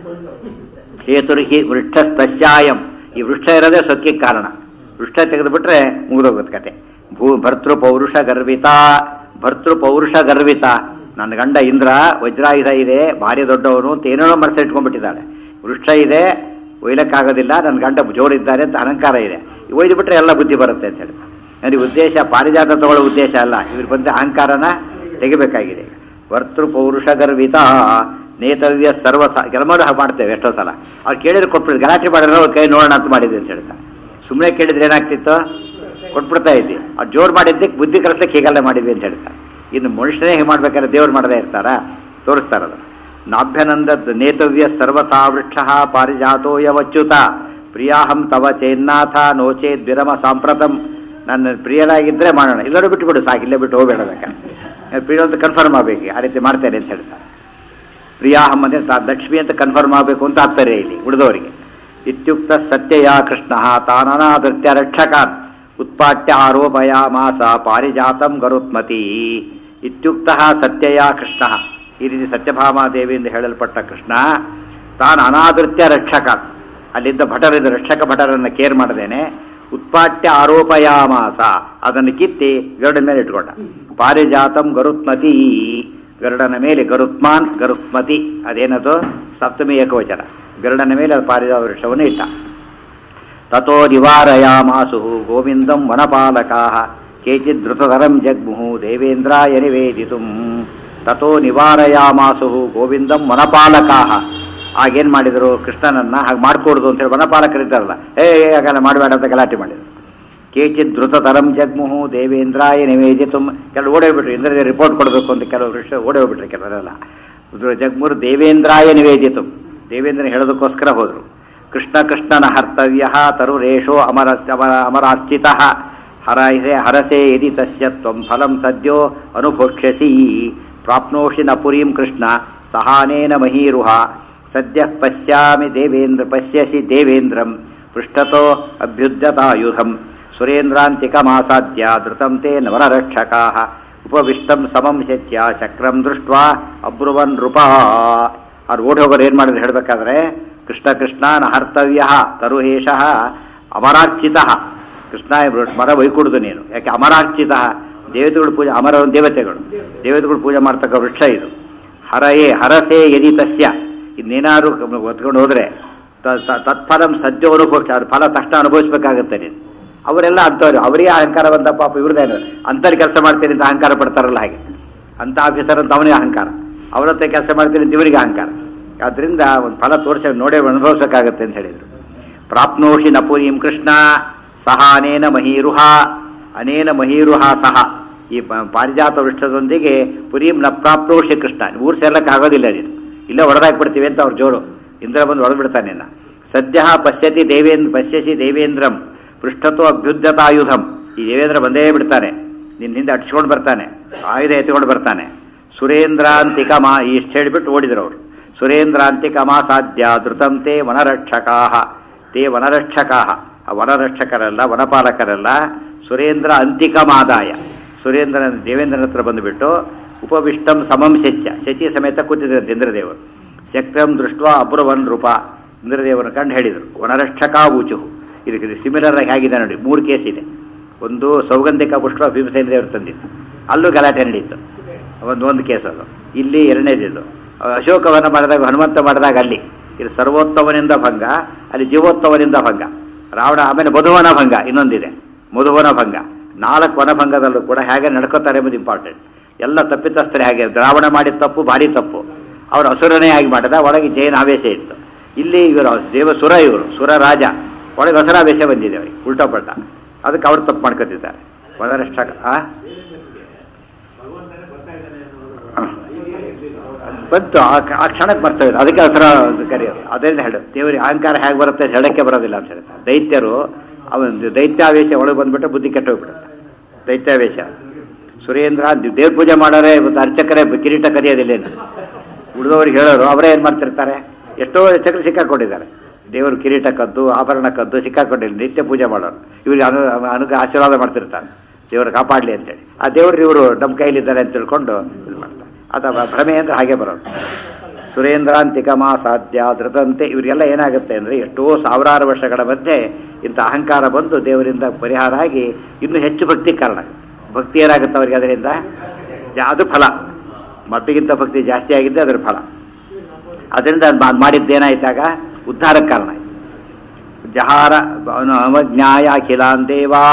ಹೇತುರ್ಹಿ ವೃಕ್ಷಸ್ತಸ್ಯಾಯಂ, ಈ ವೃಕ್ಷ ಇರೋದೇ ಸೊಕ್ಕಿಗೆ ಕಾರಣ. ವೃಕ್ಷ ತೆಗೆದುಬಿಟ್ರೆ ಮುಗಿದೋಗುತ್ತೆ ಕತೆ. ಭೂ ಭರ್ತೃ ಪೌರುಷ ಗರ್ವಿತ, ಭರ್ತೃ ಪೌರುಷ ಗರ್ವಿತ. ನನ್ನ ಗಂಡ ಇಂದ್ರ ವಜ್ರಾಯುಧ ಇದೆ, ಭಾರಿ ದೊಡ್ಡವನು ಅಂತ ಏನೇನೋ ಮನಸ್ಸು ಇಟ್ಕೊಂಡ್ಬಿಟ್ಟಿದ್ದಾಳೆ. ವೃಕ್ಷ ಇದೆ, ಒಯ್ಲಕ್ಕಾಗೋದಿಲ್ಲ, ನನ್ನ ಗಂಡ ಜೋರಿದ್ದಾರೆ ಅಂತ ಅಹಂಕಾರ ಇದೆ. ಒಯ್ದು ಬಿಟ್ರೆ ಎಲ್ಲ ಬುದ್ಧಿ ಬರುತ್ತೆ ಅಂತ ಹೇಳ್ತಾರೆ. ನನಗೆ ಉದ್ದೇಶ ಪಾರಿಜಾತ ತಗೊಳ್ಳೋ ಉದ್ದೇಶ ಅಲ್ಲ, ಇವ್ರು ಬಂದ ಅಹಂಕಾರನ ತೆಗಿಬೇಕಾಗಿದೆ. ಭರ್ತೃ ಪೌರುಷ ಗರ್ವಿತ ನೇತವ್ಯ ಸರ್ವಥ. ಕೆಲವರು ಮಾಡ್ತೇವೆ ಎಷ್ಟೋ ಸಲ, ಅವ್ರು ಕೇಳಿದ್ರೆ ಕೊಟ್ಬಿಡ್ತು, ಗಲಾಟೆ ಮಾಡಿದ್ರೆ ಅವ್ರ ಕೈ ನೋಡೋಣ ಅಂತ ಮಾಡಿದ್ವಿ ಅಂತ ಹೇಳ್ತಾರೆ. ಸುಮ್ಮನೆ ಕೇಳಿದ್ರೆ ಏನಾಗ್ತಿತ್ತು, ಕೊಟ್ಬಿಡ್ತಾ ಇದ್ವಿ. ಅವ್ರು ಜೋರು ಮಾಡಿದ್ದಕ್ಕೆ ಬುದ್ಧಿ ಕಲಿಸ್ಲಿಕ್ಕೆ ಹೀಗೆಲ್ಲ ಮಾಡಿದ್ವಿ ಅಂತ ಹೇಳ್ತಾರೆ. ಇನ್ನು ಮನುಷ್ಯನೇ ಹೀಗೆ ಮಾಡ್ಬೇಕಾದ್ರೆ ದೇವ್ರು ಮಾಡದೇ ಇರ್ತಾರ, ತೋರಿಸ್ತಾರದು. ನಾಭ್ಯನಂದ ನೇತವ್ಯ ಸರ್ವಥಾ ವೃಕ್ಷ ಪಾರಿಜಾತೋಯವಚ್ಯುತ ಪ್ರಿಯಾಹಂ ತವ ಚೇನ್ನಾಥ ನೋಚೇದ್ ವಿರಮ ಸಾಂಪ್ರತಂ. ನನ್ನ ಪ್ರಿಯರಾಗಿದ್ದರೆ ಮಾಡೋಣ, ಎಲ್ಲರೂ ಬಿಟ್ಟು ಬಿಡು ಸಾಕು, ಇಲ್ಲೇ ಬಿಟ್ಟು ಹೋಗಬೇಡಬೇಕ, ಪ್ರಿಯ ಅಂತ ಕನ್ಫರ್ಮ್ ಆಗಬೇಕು, ಆ ರೀತಿ ಮಾಡ್ತೇನೆ ಅಂತ ಹೇಳ್ತಾರೆ. ಪ್ರಿಯಾಹಂ ಅಂದರೆ ತಾ ಲಕ್ಷ್ಮಿ ಅಂತ ಕನ್ಫರ್ಮ್ ಆಗಬೇಕು ಅಂತ ಆಗ್ತಾರೆ ಇಲ್ಲಿ ಉಳಿದವರಿಗೆ. ಇತ್ಯುಕ್ತ ಸತ್ಯಯ ಕೃಷ್ಣ ತಾನನಾದೃತ್ಯ ರಕ್ಷಕಾನ್ ಉತ್ಪಾಟ್ಯ ಆರೋಪಯಾಮಾಸ ಪಾರಿಜಾತಂ ಗರುತ್ಮತಿ. ಇತ್ಯುಕ್ತ ಸತ್ಯಯ ಕೃಷ್ಣ, ಈ ರೀತಿ ಸತ್ಯಭಾಮಾದೇವಿಯಿಂದ ಹೇಳಲ್ಪಟ್ಟ ಕೃಷ್ಣ ತಾನು ಅನಾದೃತ್ಯ ರಕ್ಷಕಾನ್, ಅಲ್ಲಿದ್ದ ಭಟರಿದ್ದ ರಕ್ಷಕ ಭಟರನ್ನು ಕೇರ್ ಮಾಡದೇನೆ ಉತ್ಪಾಟ್ಯ ಆರೋಪಯಾಮಾಸ, ಅದನ್ನು ಕಿತ್ತಿ ಗರುಡನ ಮೇಲೆ ಇಟ್ಕೊಂಡ. ಪಾರಿಜಾತಂ ಗರುತ್ಮತಿ, ಗರುಡನ ಮೇಲೆ ಗರುತ್ಮಾನ್ ಗರುತ್ಮತಿ, ಅದೇನದು ಸಪ್ತಮಿ ಏಕವಚನ. ಗರುಡನ ಮೇಲೆ ಅದು ಪಾರಿಜಾತ ವೃಕ್ಷವನ್ನು ಇಟ್ಟ. ತಥೋ ನಿವಾರಯಾಮಾಸು ಗೋವಿಂದಂ ವನಪಾಲಕಾಃ ಕೇಚಿದ್ ಧೃತಧರಂ ಜಗ್ಮುಹು ದೇವೇಂದ್ರಾಯ ನಿವೇದಿತುಂ. ತಥೋ ನಿವಾರಯಾಮಾಸು ಗೋವಿಂದಂ ವನಪಾಲಕಾಃ. ಆಗೇನು ಮಾಡಿದರು, ಕೃಷ್ಣನನ್ನು ಹಾಗೆ ಮಾಡಿಕೊಡ್ದು ಅಂತೇಳಿ ವನಪಾಲಕರಿದ್ದಾರಲ್ಲ, ಏ ಹಾಗೆಲ್ಲ ಮಾಡಬೇಡ ಅಂತ ಗಲಾಟೆ ಮಾಡಿದರು. ಕೇಚಿದ್ ಧೃತಧರಂ ಜಗ್ಮುಹು ದೇವೇಂದ್ರಾಯ ನಿವೇದಿತುಂ. ಕೆಲವು ಓಡೋಗ್ಬಿಟ್ರು, ಇಂದ್ರನಿಗೆ ರಿಪೋರ್ಟ್ ಕೊಡಬೇಕು ಅಂತ ಕೆಲವರು ವಿಷಯ ಓಡೋಗ್ಬಿಟ್ರು. ಕೆಲವರೆಲ್ಲ ಜಗ್ಮುರು ದೇವೇಂದ್ರಾಯ ನಿವೇದಿತುಂ, ದೇವೇಂದ್ರನ ಹೇಳೋದಕ್ಕೋಸ್ಕರ ಹೋದರು. ಕೃಷ್ಣ ಕೃಷ್ಣನ ಹರ್ತವ್ಯ ತರುರೇಶೋ ಅಮರ ಅಮರ ಅಮರಾರ್ಚಿತ ಹರಸೆ ಹರಸೆ ಯದಿ ತಸ್ಯ ತ್ವಂ ಫಲಂ ಸದ್ಯೋ ಅನುಭೋಕ್ಷ್ಯಸಿ ಪ್ರಾಪ್ನೋಷಿ ನ ಪುರೀಂ ಕೃಷ್ಣ ಸಹಾನೇನ ಮಹೀರುಹ ಸದ್ಯ ಪಶ್ಯಾಮಿ ದೇವೇಂದ್ರ ಪಶ್ಯಸಿ ದೇವೇಂದ್ರಂ ಪೃಷ್ಠತೋ ಅಭ್ಯುದ್ಯತಾಯುಧಂ ಸುರೇಂದ್ರಾಂತಿಕಮಾಸಾದ್ಯ ಧೃತಂ ತೇ ನವನರಕ್ಷಕಾಃ ಉಪವಿಷ್ಟಂ ಸಮಂ ಶಚ್ಯ ಶಕ್ರಂ ದೃಷ್ಟ್ವಾ ಅಬ್ರುವನ್ ನೃಪಾ. ಅವ್ರು ಓಡಿ ಹೋಗೋರು ಏನು ಮಾಡಿದ್ರು ಹೇಳಬೇಕಾದ್ರೆ, ಕೃಷ್ಣ ಕೃಷ್ಣ ನ ಹರ್ತವ್ಯ ತರುಹೇಶ ಅಮರಾರ್ಚಿತ. ಕೃಷ್ಣ ಮರ ಬೈಕೂಡುದು ನೀನು, ಯಾಕೆ ಅಮರಾರ್ಚಿತ, ದೇವತೆಗಳು ಪೂಜೆ, ಅಮರ ದೇವತೆಗಳು ದೇವತೆಗಳು ಪೂಜೆ ಮಾಡ್ತಕ್ಕ ವೃಕ್ಷ ಇದು. ಹರಯೇ ಹರಸೆ ಯದಿ ತಸ್ಯ, ಇನ್ನೇನಾದ್ರು ಹೊತ್ಕೊಂಡು ಹೋದರೆ ತತ್ಫಲಂ ಸದ್ಯ ಅನುಭೋಕ್ಷ, ಅದು ಫಲ ತಕ್ಷಣ ಅನುಭವಿಸ್ಬೇಕಾಗತ್ತೆ ನೀನು. ಅವರೆಲ್ಲ ಅಂಥವ್ರು, ಅವರೇ ಅಹಂಕಾರ ಬಂದ ಪಾಪ ಇವ್ರದೇನು ಅಂಥವ್ರು ಕೆಲಸ ಮಾಡ್ತೀನಿ ಅಂತ ಅಹಂಕಾರ ಪಡ್ತಾರಲ್ಲ, ಹಾಗೆ ಅಂಥ ಆಫೀಸರ್ ಅಂತ ಅವನಿಗೆ ಅಹಂಕಾರ, ಅವರತ್ತೆ ಕೆಲಸ ಮಾಡ್ತೀನಿ ಅಂತ ಇವರಿಗೆ ಅಹಂಕಾರ. ಆದ್ದರಿಂದ ಒಂದು ಫಲ ತೋರಿಸ ನೋಡೇ ಅನುಭವಿಸೋಕ್ಕಾಗತ್ತೆ ಅಂತ ಹೇಳಿದರು. ಪ್ರಾಪ್ನೋಷಿ ನಪುರೀಂ ಕೃಷ್ಣ ಸಹ ಅನೇನ ಮಹೀರುಹ, ಅನೇನ ಮಹೀರುಹ ಸಹ, ಈ ಪಾರಿಜಾತ ವೃಕ್ಷದೊಂದಿಗೆ ಪುರೀಂ ನ ಪ್ರಾಪ್ನೋಷಿ ಕೃಷ್ಣ, ಊರು ಸೇರ್ಲಕ್ಕೆ ಆಗೋದಿಲ್ಲ ನೀನು, ಇಲ್ಲೇ ಹೊಡೆದಾಕ್ಬಿಡ್ತೀವಿ ಅಂತ ಅವ್ರ ಜೋರು. ಇಂದ್ರ ಬಂದು ಹೊಡೆದ್ಬಿಡ್ತಾನೆ ನಿನ್ನ. ಸದ್ಯ ಪಶ್ಯತಿ ದೇವೇಂದ್ರ ಪಶ್ಯಸಿ ದೇವೇಂದ್ರಂ ಪೃಷ್ಠತೋ ಅಭ್ಯುದ್ಧತಾಯುಧಂ. ಈ ದೇವೇಂದ್ರ ಬಂದೇ ಬಿಡ್ತಾನೆ, ನಿನ್ನ ಹಿಂದೆ ಅಟ್ಸ್ಕೊಂಡು ಬರ್ತಾನೆ, ಆಯುಧ ಎತ್ಕೊಂಡು ಬರ್ತಾನೆ. ಸುರೇಂದ್ರಾಂತಿಕ ಮಾ ಇಷ್ಟು ಹೇಳಿಬಿಟ್ಟು ಓಡಿದ್ರು ಅವರು. ಸುರೇಂದ್ರಾಂತಿಕ ಮಾಸಾಧ್ಯ ಧೃತಂತೆ ವನರಕ್ಷಕಾ ತೇ ವನರಕ್ಷಕಾ. ಆ ವನರಕ್ಷಕರಲ್ಲ, ವನಪಾಲಕರಲ್ಲ, ಸುರೇಂದ್ರ ಅಂತಿಕಮಾದಾಯ. ಸುರೇಂದ್ರನ ದೇವೇಂದ್ರನ ಹತ್ರ ಬಂದುಬಿಟ್ಟು ಉಪವಿಷ್ಟಂ ಸಮಂ ಶೆಚ್ಚ, ಶಚಿ ಸಮೇತ ಕೂತಿದ್ದಂತೆ ಇಂದ್ರದೇವರು. ಶಕ್ತಂ ದೃಷ್ಟ ಅಬ್ರುವನ್ ರೂಪ, ಇಂದ್ರದೇವರನ್ನ ಕಂಡು ಹೇಳಿದರು ವನರಕ್ಷಕಾ ಊಚು. ಇದಕ್ಕೆ ಸಿಮಿಲರ್ ಆಗಿ ಆಗಿದೆ ನೋಡಿ, ಮೂರು ಕೇಸ್ ಇದೆ. ಒಂದು ಸೌಗಂಧಿಕ ಪುಷ್ಪ ಭೀಮಸೇನ ದೇವರು ತಂದಿತ್ತು, ಅಲ್ಲೂ ಗಲಾಟೆ ನಡೀತು, ಒಂದು ಒಂದು ಕೇಸ್ ಅದು. ಇಲ್ಲಿ ಎರಡನೇದಿದ್ದು ಅಶೋಕವನ ಮಾಡಿದಾಗ, ಹನುಮಂತ ಮಾಡಿದಾಗ ಅಲ್ಲಿ ಇದು ಸರ್ವೋತ್ತಮನಿಂದ ಭಂಗ, ಅಲ್ಲಿ ಜೀವೋತ್ತಮನಿಂದ ಭಂಗ. ರಾವಣ ಆಮೇಲೆ ಮಧುವನ ಭಂಗ ಇನ್ನೊಂದಿದೆ, ಮಧುವನ ಭಂಗ. ನಾಲ್ಕು ವನಭಂಗದಲ್ಲೂ ಕೂಡ ಹೇಗೆ ನಡ್ಕೋತಾರೆ ಎಂಬುದು ಇಂಪಾರ್ಟೆಂಟ್. ಎಲ್ಲ ತಪ್ಪಿತಸ್ಥರೇ ಹಾಗೆ. ರಾವಣ ಮಾಡಿದ ತಪ್ಪು ಭಾರಿ ತಪ್ಪು, ಅವರು ಅಸುರನೇ ಆಗಿ ಮಾಡಿದ, ಒಳಗೆ ಜೈನ ಆವೇಶ ಇತ್ತು. ಇಲ್ಲಿ ಇವರು ದೇವ ಸುರ, ಇವರು ಸುರ ರಾಜ, ಒಳಗೆ ಹಸರಾವೇಶ ಬಂದಿದೆ ಅವರಿಗೆ ಉಲ್ಟಾ ಪಲ್ಟ. ಅದಕ್ಕೆ ಅವ್ರು ತಪ್ಪು ಮಾಡ್ಕೊತಿದ್ದಾರೆ. ವನರಕ್ಷಕ ಬಂತು, ಆ ಕ್ಷಣಕ್ಕೆ ಬರ್ತವೆ, ಅದಕ್ಕೆ ಹಸರ ಕರೆಯೋದು. ಅದರಿಂದ ಹೇಳು ದೇವರಿಗೆ ಅಹಂಕಾರ ಹೇಗೆ ಬರುತ್ತೆ, ಹೇಳಕ್ಕೆ ಬರೋದಿಲ್ಲ ಅಂತ ಹೇಳ್ತಾರೆ. ದೈತ್ಯರು ಅವನು ದೈತ್ಯಾವೇಶ ಒಳಗೆ ಬಂದ್ಬಿಟ್ಟು ಬುದ್ಧಿ ಕೆಟ್ಟೋಗ್ಬಿಡುತ್ತೆ, ದೈತ್ಯಾವೇಶ. ಸುರೇಂದ್ರ ದೇವ್ರ ಪೂಜೆ ಮಾಡೋರೆ ಅರ್ಚಕರೇ ಕಿರೀಟ ಕರೆಯೋದಿಲ್ಲೇನು, ಉಳಿದವ್ರಿಗೆ ಹೇಳೋರು ಅವರೇ ಏನು ಮಾಡ್ತಿರ್ತಾರೆ. ಎಷ್ಟೋ ಅರ್ಚಕರು ಸಿಕ್ಕಾಕೊಂಡಿದ್ದಾರೆ, ದೇವರು ಕಿರೀಟ ಕದ್ದು ಆಭರಣ ಕದ್ದು ಸಿಕ್ಕಾಕೊಂಡಿಲ್ಲ, ನಿತ್ಯ ಪೂಜೆ ಮಾಡೋರು. ಇವ್ರಿಗೆ ಅನು ಅನುಗ ಆಶೀರ್ವಾದ ಮಾಡ್ತಿರ್ತಾರೆ, ದೇವರು ಕಾಪಾಡಲಿ ಅಂತೇಳಿ. ಆ ದೇವರು ಇವರು ನಮ್ಮ ಕೈಲಿದ್ದಾರೆ ಅಂತ ತಿಳ್ಕೊಂಡು ಇದು ಮಾಡ್ತಾರೆ. ಅಥವಾ ಭ್ರಮೆ ಅಂದರೆ ಹಾಗೆ ಬರೋದು. ಸುರೇಂದ್ರಾಂತಿಕ ಮಾಸಾಧ್ಯ ಧೃತಂತೆ. ಇವರಿಗೆಲ್ಲ ಏನಾಗುತ್ತೆ ಅಂದರೆ ಎಷ್ಟೋ ಸಾವಿರಾರು ವರ್ಷಗಳ ಮಧ್ಯೆ ಇಂಥ ಅಹಂಕಾರ ಬಂದು ದೇವರಿಂದ ಪರಿಹಾರ ಆಗಿ ಇನ್ನೂ ಹೆಚ್ಚು ಭಕ್ತಿ ಕಾರಣ. ಭಕ್ತಿ ಏನಾಗುತ್ತೆ ಅವರಿಗೆ ಅದರಿಂದ, ಅದು ಫಲ. ಮತ್ತಿಗಿಂತ ಭಕ್ತಿ ಜಾಸ್ತಿ ಆಗಿದ್ದೆ ಅದರ ಫಲ. ಅದರಿಂದ ಮಾಡಿದ್ದೇನಾಯ್ತಾಗ ಉದ್ಧಾರಕ್ಕೆ ಕಾರಣ ಆಯ್ತು. ಜಹಾರ ಅವಜ್ಞಾಯ ಅಖಿಲಾನ್ ದೇವಾ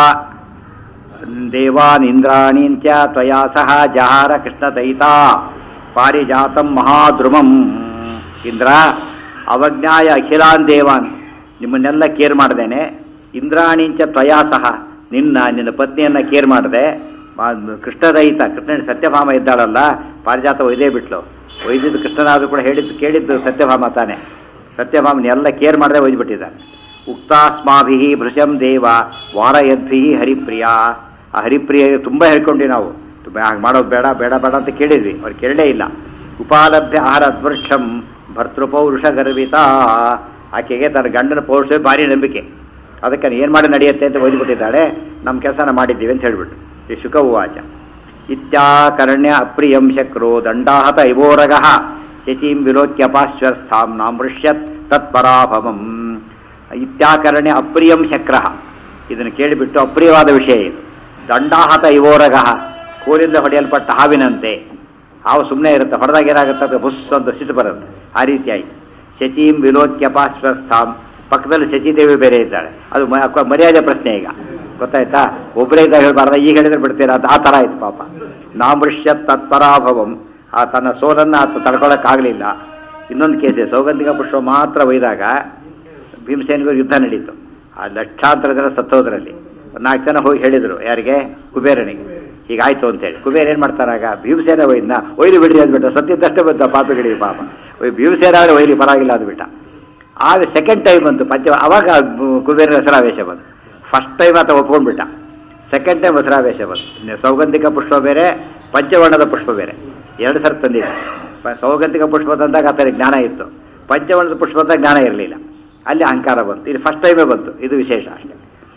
ದೇವಾನ್ ಇಂದ್ರಾಣೀಂಚ ತ್ವಯಾ ಸಹ ಜಹಾರ ಕೃಷ್ಣ ದಯಿತಾ ಪಾರಿಜಾತಂ ಮಹಾದ್ರುಮಂ. ಇಂದ್ರ ಅವಜ್ಞಾಯ ಅಖಿಲಾನ್ ದೇವಾನ್, ನಿಮ್ಮನ್ನೆಲ್ಲ ಕೇರ್ ಮಾಡ್ದೇನೆ. ಇಂದ್ರಾಣೀಂಚ ತ್ವಯಾ ಸಹ, ನಿನ್ನ ನಿನ್ನ ಪತ್ನಿಯನ್ನ ಕೇರ್ ಮಾಡಿದೆ. ಕೃಷ್ಣದಯಿತ, ಕೃಷ್ಣನ ಸತ್ಯಭಾಮ ಇದ್ದಾಳಲ್ಲ, ಪಾರಿಜಾತ ಒಯ್ದೇ ಬಿಟ್ಲು. ಒಯ್ದಿದ್ದು ಕೃಷ್ಣನಾದರೂ ಕೂಡ ಹೇಳಿದ್ದು ಕೇಳಿದ್ದು ಸತ್ಯಭಾಮ ತಾನೆ. ಸತ್ಯಭಾಮನೆಲ್ಲ ಕೇರ್ ಮಾಡದೆ ಒಯ್ದುಬಿಟ್ಟಿದ್ದಾನೆ. ಉಕ್ತಾಸ್ಮಾಭಿ ಭೃಶಂ ದೇವ ವಾರಯದ್ಭಿ ಹರಿಪ್ರಿಯ. ಆ ಹರಿಪ್ರಿಯ ತುಂಬ ಹೇಳ್ಕೊಂಡ್ವಿ ನಾವು, ಹಾಗೆ ಮಾಡೋದು ಬೇಡ ಬೇಡ ಬೇಡ ಅಂತ ಕೇಳಿದ್ವಿ, ಅವ್ರು ಕೇಳಲೇ ಇಲ್ಲ. ಉಪಾಲಭ್ಯ ಆಹಾರ ಅದ್ವೃಕ್ಷಂ ಭರ್ತೃಪೌರುಷ ಗರ್ವಿತ. ಆಕೆಗೆ ತನ್ನ ಗಂಡನ ಪೌರುಷ ಭಾರಿ ನಂಬಿಕೆ, ಅದಕ್ಕೆ ಏನು ಮಾಡಿ ನಡೆಯುತ್ತೆ ಅಂತ ಒಯ್ದುಬಿಟ್ಟಿದ್ದಾಳೆ. ನಮ್ಮ ಕೆಲಸನ ಮಾಡಿದ್ದೀವಿ ಅಂತ ಹೇಳಿಬಿಟ್ಟು ಶ್ರೀ ಶುಕ ಉವಾಚ. ಇತ್ಯಾಕರ್ಣ್ಯ ಅಪ್ರಿಯಂ ಶಕ್ರೋ ದಂಡಾಹತ ಇವೋರಗಃ ಶಚೀಂ ವಿಲೋಕ್ಯಪಾಶ್ವಸ್ಥಾಂ ನಾಮೃಷ್ಯತ್ ತತ್ಪರಾಭವಂ. ಇತ್ಯಾಕರ್ಣ್ಯ ಅಪ್ರಿಯಂ ಶಕ್ರಃ, ಇದನ್ನು ಕೇಳಿಬಿಟ್ಟು ಅಪ್ರಿಯವಾದ ವಿಷಯ ಇದು. ದಂಡಾಹತ ಇವೋರಗಃ, ಕೋಲಿಂದ ಹೊಡೆಯಲ್ಪಟ್ಟ ಹಾವಿನಂತೆ. ಹಾವು ಸುಮ್ಮನೆ ಇರುತ್ತೆ, ಹೊಡೆದಾಗ ಏನಾಗುತ್ತೆ ಬುಸ್ ಅಂತ ಸಿಟ್ಟು ಬರುತ್ತೆ. ಆ ರೀತಿ ಆಯಿತು. ಶಚೀಂ ವಿಲೋಕ್ಯಪಾಶ್ವಸ್ಥಾಂ, ಪಕ್ಕದಲ್ಲಿ ಶಚಿದೇವಿ ಬೇರೆ ಇದ್ದಾಳೆ. ಅದು ಮರ್ಯಾದೆ ಪ್ರಶ್ನೆ. ಈಗ ಗೊತ್ತಾಯ್ತಾ, ಒಬ್ಬರೇ ಇದ್ದಾಗ ಹೇಳ್ಬಾರ್ದ, ಈಗ ಹೇಳಿದ್ರೆ ಬಿಡ್ತೀರಾ ಅಂತ. ಆ ಥರ ಆಯ್ತು ಪಾಪ. ನಾಮೃಷ್ಯತ್ ತತ್ಪರಾಭವಂ, ಆ ತನ್ನ ಸೋಲನ್ನು ಆತ ತಡ್ಕೊಳ್ಳೋಕ್ಕಾಗಲಿಲ್ಲ. ಇನ್ನೊಂದು ಕೇಸೆ, ಸೌಗಂಧಿಕ ಪುಷ್ಪ ಮಾತ್ರ ಒಯ್ದಾಗ ಭೀಮಸೇನಿಗೂ ಯುದ್ಧ ನಡೀತು. ಆ ಲಕ್ಷಾಂತರ ಜನ ಸತ್ತೋದ್ರಲ್ಲಿ ನಾಲ್ಕು ಜನ ಹೋಗಿ ಹೇಳಿದರು, ಯಾರಿಗೆ? ಕುಬೇರನಿಗೆ. ಹೀಗಾಯ್ತು ಅಂತೇಳಿ. ಕುಬೇರ ಏನು ಮಾಡ್ತಾರಾಗ, ಭೀಮಸೇನ ಒಯ್ದನ್ನ ಒಯ್ದು ಬಿಡ್ರಿ ಅಂದ್ಬಿಟ್ಟ. ಸತ್ಯದಷ್ಟೇ ಬಂತ ಪಾಪಗಳಿಗೆ ಪಾಪ. ಭೀಮಸೇನ ಆದರೆ ಒಯ್ಲಿ ಪರವಾಗಿಲ್ಲ ಅಂದ್ಬಿಟ್ಟ. ಆಗ ಸೆಕೆಂಡ್ ಟೈಮ್ ಬಂತು ಪಂಚ, ಅವಾಗ ಕುಬೇರನ ಹೆಸರಾವೇಶ ಬಂತು. ಫಸ್ಟ್ ಟೈಮ್ ಆತ ಒಪ್ಕೊಂಡ್ಬಿಟ್ಟ, ಸೆಕೆಂಡ್ ಟೈಮ್ ಹೆಸರಾವೇಶ ಬಂತು. ಸೌಗಂಧಿಕ ಪುಷ್ಪ ಬೇರೆ, ಪಂಚವರ್ಣದ ಪುಷ್ಪ ಬೇರೆ, ಎರಡು ಸರ್ ತಂದಿದೆ. ಸೌಗಂಧಿಕ ಪುಷ್ಪ ತಂದಾಗ ಆತನಿಗೆ ಜ್ಞಾನ ಇತ್ತು, ಪಂಚವರ್ಣದ ಪುಷ್ಪದ ಜ್ಞಾನ ಇರಲಿಲ್ಲ. ಅಲ್ಲಿ ಅಹಂಕಾರ ಬಂತು. ಇದು ಫಸ್ಟ್ ಟೈಮೇ ಬಂತು, ಇದು ವಿಶೇಷ ಅಷ್ಟೇ.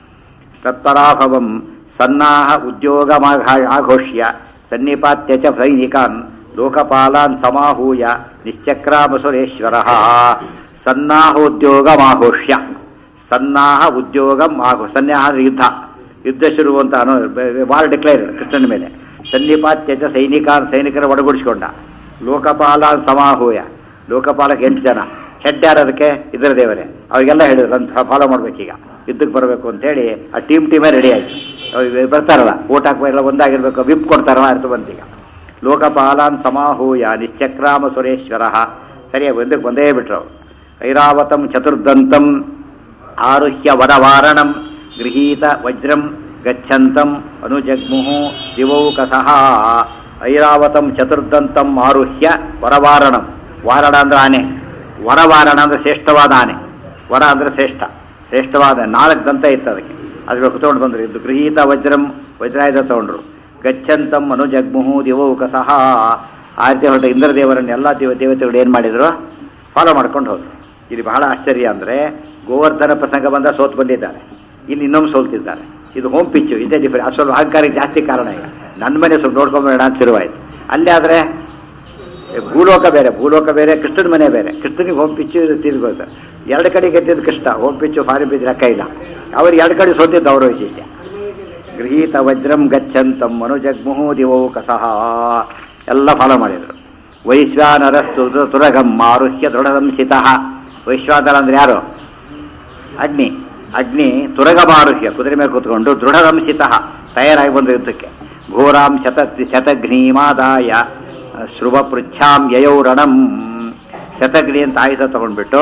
ತತ್ಪರಾಭವಂ ಸನ್ನಾಹ ಉದ್ಯೋಗಮಾಘೋಷ್ಯ ಸನ್ನಿಪಾತ್ಯ ಚ ಸೈನಿಕಾನ್ ಲೋಕಪಾಲಾನ್ ಸಮಾಹೂಯ ನಿಶ್ಚಕ್ರಾಮಸುರೇಶ್ವರ. ಸನ್ನಾಹೋದ್ಯೋಗಮಾಘೋಷ್ಯ, ಸನ್ನಾಹ ಉದ್ಯೋಗಂ ಆಗೋ, ಸನ್ಯಾಹ ಯುದ್ಧ, ಯುದ್ಧ ಶುರು ಅಂತ ಅನ್ನೋ ವಾರ್ ಡಿಕ್ಲೇರ್ಡ್ ಕೃಷ್ಣನ ಮೇಲೆ. ಸನ್ನಿಪಾತ್ಯ ಚ ಸೈನಿಕಾನ್, ಸೈನಿಕರ ಒಡಗೂಡಿಸ್ಕೊಂಡ. ಲೋಕಪಾಲಾನ್ ಸಮಾಹೂಯ, ಲೋಕಪಾಲಕ್ಕೆ ಎಂಟು ಜನ. ಹೆಡ್ ಯಾರು ಅದಕ್ಕೆ? ಇದರ ದೇವರೇ. ಅವರಿಗೆಲ್ಲ ಹೇಳಿದ್ರು ಅಂತ ಫಾಲೋ ಮಾಡ್ಬೇಕೀಗ, ಯುದ್ಧಕ್ಕೆ ಬರಬೇಕು ಅಂತೇಳಿ. ಆ ಟೀಮ್ ಟೀಮೇ ರೆಡಿ ಆಯಿತು. ಬರ್ತಾರಲ್ಲ, ಓಟ್ ಹಾಕುವ ಎಲ್ಲ ಒಂದಾಗಿರ್ಬೇಕು, ವಿಪ್ ಕೊಡ್ತಾರಲ್ಲ, ಅರ್ಥ ಬಂತೀಗ. ಲೋಕಪಾಲಾನ್ ಸಮಾಹೂಯ ನಿಶ್ಚಕ್ರಾಮ ಸುರೇಶ್ವರ. ಸರಿಯಾಗಿ ಒಂದಕ್ಕೆ ಒಂದೇ ಬಿಟ್ರು. ಐರಾವತಂ ಚತುರ್ದಂತಂ ಆರುಹ್ಯ ವರವಾರಣಂ ಗೃಹೀತ ವಜ್ರಂ ಗಚ್ಚಂತಂ ಅನುಜಗ್ಮುಹು ದಿವೌಕಸಃ. ಐರಾವತಂ ಚತುರ್ದಂತಂ ಆರುಹ್ಯ ವರವಾರಣಂ. ವಾರಣ ಅಂದ್ರೆ ಆನೆ, ವರವಾರಣ ಅಂದ್ರೆ ಶ್ರೇಷ್ಠವಾದ ಆನೆ. ವರ ಅಂದರೆ ಶ್ರೇಷ್ಠ, ಶ್ರೇಷ್ಠವಾದ ನಾಲ್ಕು ದಂತ ಇತ್ತು ಅದಕ್ಕೆ. ಅದ್ರ ಕುತ್ಕೊಂಡು ಬಂದರು. ಇದು ಗೃಹೀತ ವಜ್ರಂ, ವಜ್ರಾಯುಧ ತಗೊಂಡ್ರು. ಗಚ್ಚಂತಂ ಅನುಜಗ್ಮುಹು ದಿವೌಕಸಃ. ಆ ರೀತಿ ಹೊರಟ ಇಂದ್ರದೇವರನ್ನು ಎಲ್ಲ ದೇವ ದೇವತೆಗಳು ಏನು ಮಾಡಿದರು? ಫಾಲೋ ಮಾಡ್ಕೊಂಡು ಹೋದರು. ಇಲ್ಲಿ ಬಹಳ ಆಶ್ಚರ್ಯ ಅಂದರೆ ಗೋವರ್ಧನ ಪ್ರಸಂಗ ಬಂದ ಸೋತು ಬಂದಿದ್ದಾರೆ, ಇಲ್ಲಿ ಇನ್ನೊಮ್ಮೆ ಸೋಲ್ತಿದ್ದಾರೆ. ಇದು ಹೋಮ್ ಪಿಚ್ಚು, ಇದೇ ಡಿಫ್ರೆಂಟ್. ಅದು ಸ್ವಲ್ಪ ಅಹಂಕಾರಕ್ಕೆ ಜಾಸ್ತಿ ಕಾರಣ. ಈಗ ನನ್ನ ಮನೆ ಸ್ವಲ್ಪ ನೋಡ್ಕೊಂಬೇಡ ಅಂತ ಶುರುವಾಯಿತು. ಅಲ್ಲೇ ಆದರೆ ಭೂಲೋಕ ಬೇರೆ, ಭೂಲೋಕ ಬೇರೆ, ಕೃಷ್ಣನ ಮನೆ ಬೇರೆ. ಕೃಷ್ಣನಿಗೆ ಹೋಮ್ ಪಿಚ್ಚು ತಿರುಗೋದು. ಎರಡು ಕಡೆ ಗೆದ್ದಿದ್ದು ಕೃಷ್ಣ, ಹೋಮ್ ಪಿಚ್ಚು ಫಾರಿ ಪಿಚ್ಚು ಲೆಕ್ಕ ಇಲ್ಲ. ಅವ್ರಿಗೆ ಎರಡು ಕಡೆ ಸೋತಿದ್ದು ಅವರ ವೈಶಿಷ್ಟ್ಯ. ಗೃಹೀತ ವಜ್ರಂ ಗಚ್ಚಂತಂ ಮನುಜಗ್ಮುಹು ದಿವೌಕಸಃ ಎಲ್ಲ ಫಾಲೋ ಮಾಡಿದರು. ವೈಶ್ವಾನರಸ್ತು ತುರಗಂ ಆರುಹ್ಯ ದೃಢದಂಸಿತಃ. ವೈಶ್ವಾನರ ಅಂದ್ರೆ ಯಾರು? ಅಗ್ನಿ. ಅಗ್ನಿ ತುರಗಮಾರುಹ್ಯ, ಕುದುರೆ ಮೇಲೆ ಕೂತ್ಕೊಂಡು ದೃಢದಂಸಿತಃ ತಯಾರಾಗಿ ಬಂದ ಯುದ್ಧಕ್ಕೆ. ಘೋರಾಂ ಶತ ಶತಘ್ನೀಮಾದಾಯ ಶೃವಪೃಚ್ಛಾಂ ಯಯೌರಣಂ. ಶತಘ್ನಿ ಅಂತ ಆಯುಧ ತಗೊಂಡ್ಬಿಟ್ಟು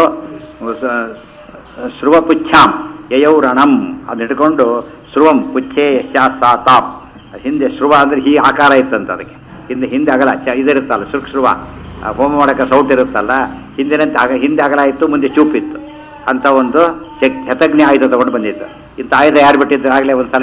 ಶೃವಪುಚ್ಛಾಂ ಯಯೌರಣಂ ಅದನ್ನ ಇಟ್ಕೊಂಡು ಶೃವಂ ಪುಚ್ಛೇ ಯಶಾಸಾತಾಂ. ಹಿಂದೆ ಶೃವ ಅಂದ್ರೆ ಈ ಆಕಾರ ಇತ್ತಂತ ಅದಕ್ಕೆ. ಹಿಂದೆ ಹಿಂದೆ ಅಗಲ ಚ ಇದಿರುತ್ತಲ್ಲ ಶೃಕ್ ಶೃವ, ಹೋಮ ಮಾಡೋಕ್ಕೆ ಸೌಟ್ ಇರುತ್ತಲ್ಲ, ಹಿಂದಿನಂತೆ ಆಗ ಹಿಂದೆ ಅಗಲ ಇತ್ತು, ಮುಂದೆ ಚೂಪಿತ್ತು ಅಂತ ಒಂದು ಶಕ್ ಶತಘ್ನಿ ಆಯುಧ ತಗೊಂಡು ಬಂದಿತ್ತು. ಇಂಥ ಆಯುಧ ಯಾರು ಬಿಟ್ಟಿದ್ರು ಆಗಲೇ ಒಂದ್ಸಲ?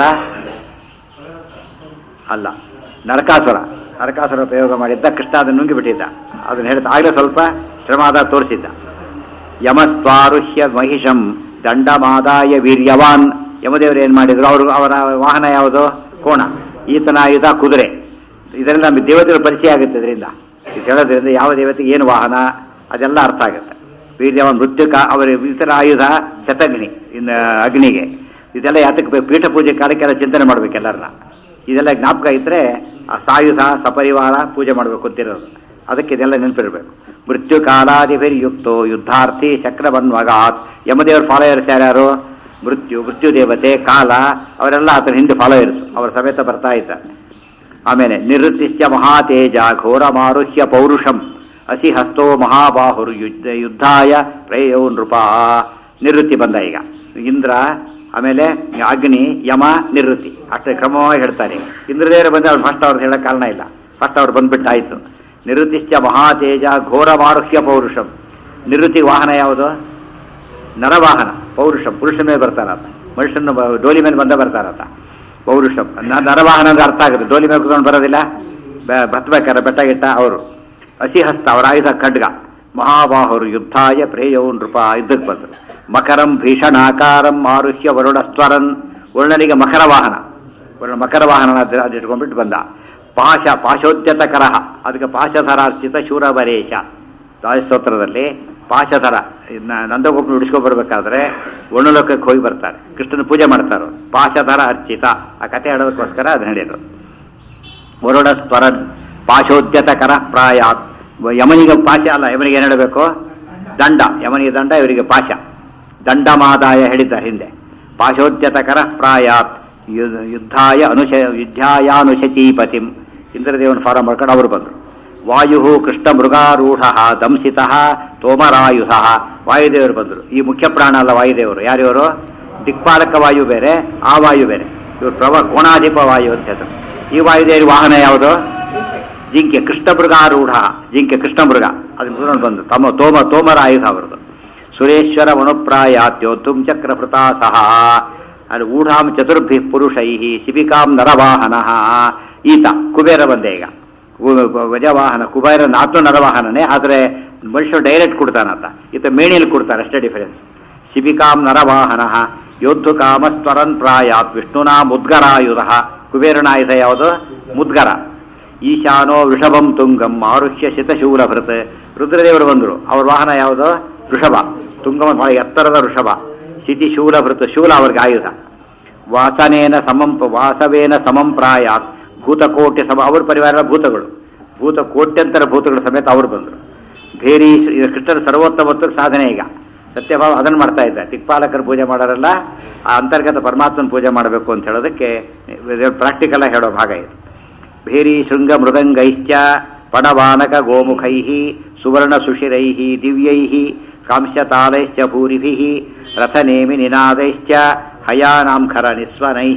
ಅಲ್ಲ, ನರಕಾಸುರ. ನರಕಾಸುರ ಪ್ರಯೋಗ ಮಾಡಿದ್ದ, ಕೃಷ್ಣ ಅದನ್ನು ನುಂಗಿ ಬಿಟ್ಟಿದ್ದ. ಅದನ್ನು ಹೇಳ್ತಾ ಆಗಲೇ ಸ್ವಲ್ಪ ಶ್ರಮಾದ ತೋರಿಸಿದ್ದ. ಯಮಸ್ತ್ವಾರುಹ್ಯ ಮಹಿಷಂ ದಂಡಮಾದಾಯ ವೀರ್ಯವಾನ್. ಯಮದೇವರು ಏನು ಮಾಡಿದ್ರು? ಅವರು ಅವರ ವಾಹನ ಯಾವುದು? ಕೋಣ. ಈತನ ಆಯುಧ ಕುದುರೆ. ಇದರಿಂದ ನಮಗೆ ದೇವತೆಗಳ ಪರಿಚಯ ಆಗುತ್ತೆ. ಇದರಿಂದ ಇದು ಹೇಳೋದ್ರಿಂದ ಯಾವ ದೇವತೆಗೆ ಏನು ವಾಹನ ಅದೆಲ್ಲ ಅರ್ಥ ಆಗುತ್ತೆ. ವೀರ್ಯವಾನ್ ಮೃತ್ಯುಕ ಅವರ ಇತರ ಆಯುಧ ಶತಗ್ನಿ, ಇನ್ನು ಅಗ್ನಿಗೆ. ಇದೆಲ್ಲ ಯಾತಕ್ಕೆ ಪೀಠ ಪೂಜೆ ಕಾಲಕ್ಕೆಲ್ಲ ಚಿಂತನೆ ಮಾಡ್ಬೇಕೆಲ್ಲರನ್ನ. ಇದೆಲ್ಲ ಜ್ಞಾಪಕ ಇದ್ದರೆ ಆ ಸಾಯುಧ ಸಪರಿವಾರ ಪೂಜೆ ಮಾಡಬೇಕು ಅಂತಿರೋದು. ಅದಕ್ಕೆ ಇದೆಲ್ಲ ನೆನಪಿರಬೇಕು. ಮೃತ್ಯು ಕಾಲಾದಿಭಿರ್ಯುಕ್ತೋ ಯುದ್ಧಾರ್ಥಿ ಚಕ್ರವನ್ವಗಾತ್. ಯಮದೇವರ ಫಾಲೋಯರ್ಸ್ ಯಾರ್ಯಾರು? ಮೃತ್ಯು, ಮೃತ್ಯು ದೇವತೆ, ಕಾಲ, ಅವರೆಲ್ಲ ಆತನ ಹಿಂದೆ ಫಾಲೋಯರ್ಸ್. ಅವರ ಸಮೇತ ಬರ್ತಾ ಇದ್ದಾರೆ. ಆಮೇಲೆ ನಿವೃತ್ತಿಶ್ಚ ಮಹಾತೇಜ ಘೋರಮಾರುಹ್ಯ ಪೌರುಷಂ ಅಸಿ ಹಸ್ತೋ ಮಹಾಬಾಹುರು ಯುದ್ಧ ಯುದ್ಧಾಯ ಪ್ರೇಯೋ ನೃಪ. ನಿವೃತ್ತಿ ಬಂದ ಈಗ. ಇಂದ್ರ, ಆಮೇಲೆ ಅಗ್ನಿ, ಯಮ, ನಿವೃತ್ತಿ ಅಷ್ಟೇ ಕ್ರಮವಾಗಿ ಹೇಳ್ತಾರೆ. ಇಂದ್ರದೇವರು ಬಂದರೆ ಅವ್ರು ಫಸ್ಟ್ ಅವ್ರದ್ದು ಹೇಳೋ ಕಾರಣ ಇಲ್ಲ. ಫಸ್ಟ್ ಅವ್ರು ಬಂದ್ಬಿಟ್ಟಾಯಿತು. ನಿವೃತ್ತಿಶ್ಚ ಮಹಾತೇಜ ಘೋರಮಾರುಹ್ಯ ಪೌರುಷಂ. ನಿವೃತ್ತಿ ವಾಹನ ಯಾವುದು? ನರವಾಹನ. ಪೌರುಷಂ ಪುರುಷನ ಮೇಲೆ ಬರ್ತಾರತ್ತ, ಮನುಷ್ಯನ ಡೋಲಿ ಮೇಲೆ ಬಂದ ಬರ್ತಾರತ್ತ. ಪೌರುಷಂ ನರವಾಹನ ಅಂದ್ರೆ ಅರ್ಥ ಆಗುತ್ತೆ. ಡೋಲಿ ಮೇಲೆ ಕೂತ್ಕೊಂಡು ಬರೋದಿಲ್ಲ, ಬತ್ತಬೇಕಾರೆ ಬೆಟ್ಟ ಗಿಟ್ಟ ಅವರು. ಹಸಿಹಸ್ತ ಅವರ ಆಯುಧ ಖಡ್ಗ. ಮಹಾಬಾಹುರು ಯುದ್ಧಾಯ ಪ್ರೇಯೋ ನೃಪ. ಯುದ್ಧಕ್ಕೆ ಬಂದರು. ಮಕರಂ ಭೀಷಣಾಕಾರಂ ಆರುಹ್ಯ ವರುಣಸ್ವರನ್. ವರುಣನಿಗೆ ಮಕರ ವಾಹನ. ವರುಣ ಮಕರ ವಾಹನ ಅದು ಇಟ್ಕೊಂಡ್ಬಿಟ್ಟು ಬಂದ. ಪಾಶ ಪಾಶೋದ್ಯತ ಕರಹ. ಅದಕ್ಕೆ ಪಾಶಧರಾರ್ಚಿತ ಶೂರವರೇಶ. ಸ್ತೋತ್ರದಲ್ಲಿ ಪಾಶಧರ ನಂದಗೋಪನ ಉಡಿಸ್ಕೊಬರ್ಬೇಕಾದ್ರೆ ವರ್ಣಲೋಕಕ್ಕೆ ಹೋಗಿ ಬರ್ತಾರೆ, ಕೃಷ್ಣನ ಪೂಜೆ ಮಾಡ್ತಾರೆ. ಪಾಶಧರ ಅರ್ಚಿತ ಆ ಕಥೆ ಹೇಳೋದಕ್ಕೋಸ್ಕರ ಅದನ್ನ ಹೇಳಿದರು. ವರುಣ ಸ್ವರನ್ ಪಾಶೋದ್ಯತ ಕರ ಪ್ರಾಯಾತ್. ಯಮನಿಗೆ ಪಾಶ ಅಲ್ಲ, ಯಮನಿಗೆ ಏನು ಹೇಳಬೇಕು? ದಂಡ. ಯಮನಿಗೆ ದಂಡ, ಇವರಿಗೆ ಪಾಶ. ದಂಡಮಾದಾಯ ಹೇಳಿದ್ದಾರೆ ಹಿಂದೆ. ಪಾಶೋದ್ಯತ ಕರ ಪ್ರಾಯಾತ್ ಯುದ್ಧಾಯ ಅನುಶ ಯುದ್ಧಾಯಾನುಶಚೀಪತಿಂ. ಇಂದ್ರದೇವನ ಫಾರಂ ಮಾಡ್ಕೊಂಡು ಅವರು ಬಂದರು. ವಾಯು ಕೃಷ್ಣ ಮೃಗಾರೂಢ ದಂಸಿತ ತೋಮರಾಯುಧ. ವಾಯುದೇವರು ಬಂದರು. ಈ ಮುಖ್ಯ ಪ್ರಾಣ ಅಲ್ಲ ವಾಯುದೇವರು. ಯಾರಿವರು? ದಿಕ್ಪಾಲಕ ವಾಯು ಬೇರೆ, ಆ ವಾಯು ಬೇರೆ. ಇವರು ಪ್ರವ ಕೋಣಾಧಿಪ ವಾಯು ಅಂತ ಹೆಸರು. ಈ ವಾಯುದೇವರ ವಾಹನ ಯಾವುದು? ಜಿಂಕೆ. ಕೃಷ್ಣ ಮೃಗಾರೂಢ, ಜಿಂಕೆ ಕೃಷ್ಣ ಮೃಗ. ಅದನ್ನು ಬಂದು ತಮ್ಮ ತೋಮ ತೋಮರಾಯುಧ ಅವರದು. ಸುರೇಶ್ವರ ಮನುಪ್ರಾಯಾತ್ಯೋತ್ತುಂ ಚಕ್ರಭೃತಾ ಸಹ. ಅಲ್ಲಿ ಊಢಾಂ ಚತುರ್ಭಿ ಪುರುಷೈ ಶಿಬಿಕಾಂ ನರವಾಹನ. ಈತ ಕುಬೇರ ಬಂದೆ ಈಗ. ಗಜವಾಹನ ಕುಬೇರ ನಾಲ್ಕು ನರವಾಹನನೇ, ಆದರೆ ಮನುಷ್ಯರು ಡೈರೆಕ್ಟ್ ಕೊಡ್ತಾನಂತ. ಈತ ಮೇಣಿಯಲ್ಲಿ ಕೊಡ್ತಾರೆ, ಅಷ್ಟೇ ಡಿಫರೆನ್ಸ್. ಶಿಬಿಕಾಂ ನರವಾಹನ ಯೋದ್ಧು ಕಾಮಸ್ವರನ್ ಪ್ರಾಯಾತ್ ವಿಷ್ಣುನಾ ಮುದ್ಗರಾಯುಧ. ಕುಬೇರನ ಆಯುಧ ಯಾವುದು? ಮುದ್ಗರ. ಈಶಾನೋ ವೃಷಭಂ ತುಂಗಂ ಆರುಹ್ಯ ಶಿತಶೂಲಭೃತ್. ರುದ್ರದೇವರು ಬಂದರು. ಅವ್ರ ವಾಹನ ಯಾವುದು? ವೃಷಭ. ತುಂಗಮ ಬಹಳ ಎತ್ತರದ ವೃಷಭ. ಶಿತಿಶೂಲಭೃತ್. ಶೂಲ ಅವ್ರಿಗೆ ಆಯುಧ. ವಾಸನೇನ ಸಮಂ ವಾಸವೇನ ಸಮಂ ಪ್ರಾಯಾತ್ ಭೂತಕೋಟಿ ಸಮ. ಅವ್ರ ಪರಿವಾರ ಭೂತಗಳು, ಭೂತ ಕೋಟ್ಯಂತರ ಭೂತಗಳ ಸಮೇತ ಅವರು ಬಂದರು. ಭೇರಿ ಕೃಷ್ಣರ ಸರ್ವೋತ್ತಮತ್ವಕ್ಕೆ ಸಾಧನೆ ಈಗ. ಸತ್ಯಭಾವ ಅದನ್ನು ಮಾಡ್ತಾ ಇದ್ದ. ದಿಕ್ಪಾಲಕರು ಪೂಜೆ ಮಾಡೋರಲ್ಲ, ಆ ಅಂತರ್ಗತ ಪರಮಾತ್ಮನ ಪೂಜೆ ಮಾಡಬೇಕು ಅಂತ ಹೇಳೋದಕ್ಕೆ ಪ್ರಾಕ್ಟಿಕಲ್ ಆಗಿ ಹೇಳೋ ಭಾಗ ಇದು. ಭೇರಿ ಶೃಂಗ ಮೃದಂಗೈಶ್ಚ ಪಡವಾನಕ ಗೋಮುಖೈ ಸುವರ್ಣ ಸುಶಿರೈ ದಿವ್ಯೈ ಕಾಂಸ್ಯತಾಲೈಶ್ಚ ಭೂರಿಭಿ ರಥನೇಮಿ ನಿನಾದೈಶ್ಚ ಹಯಾನಾಂಖರ ನಿಸ್ವನೈ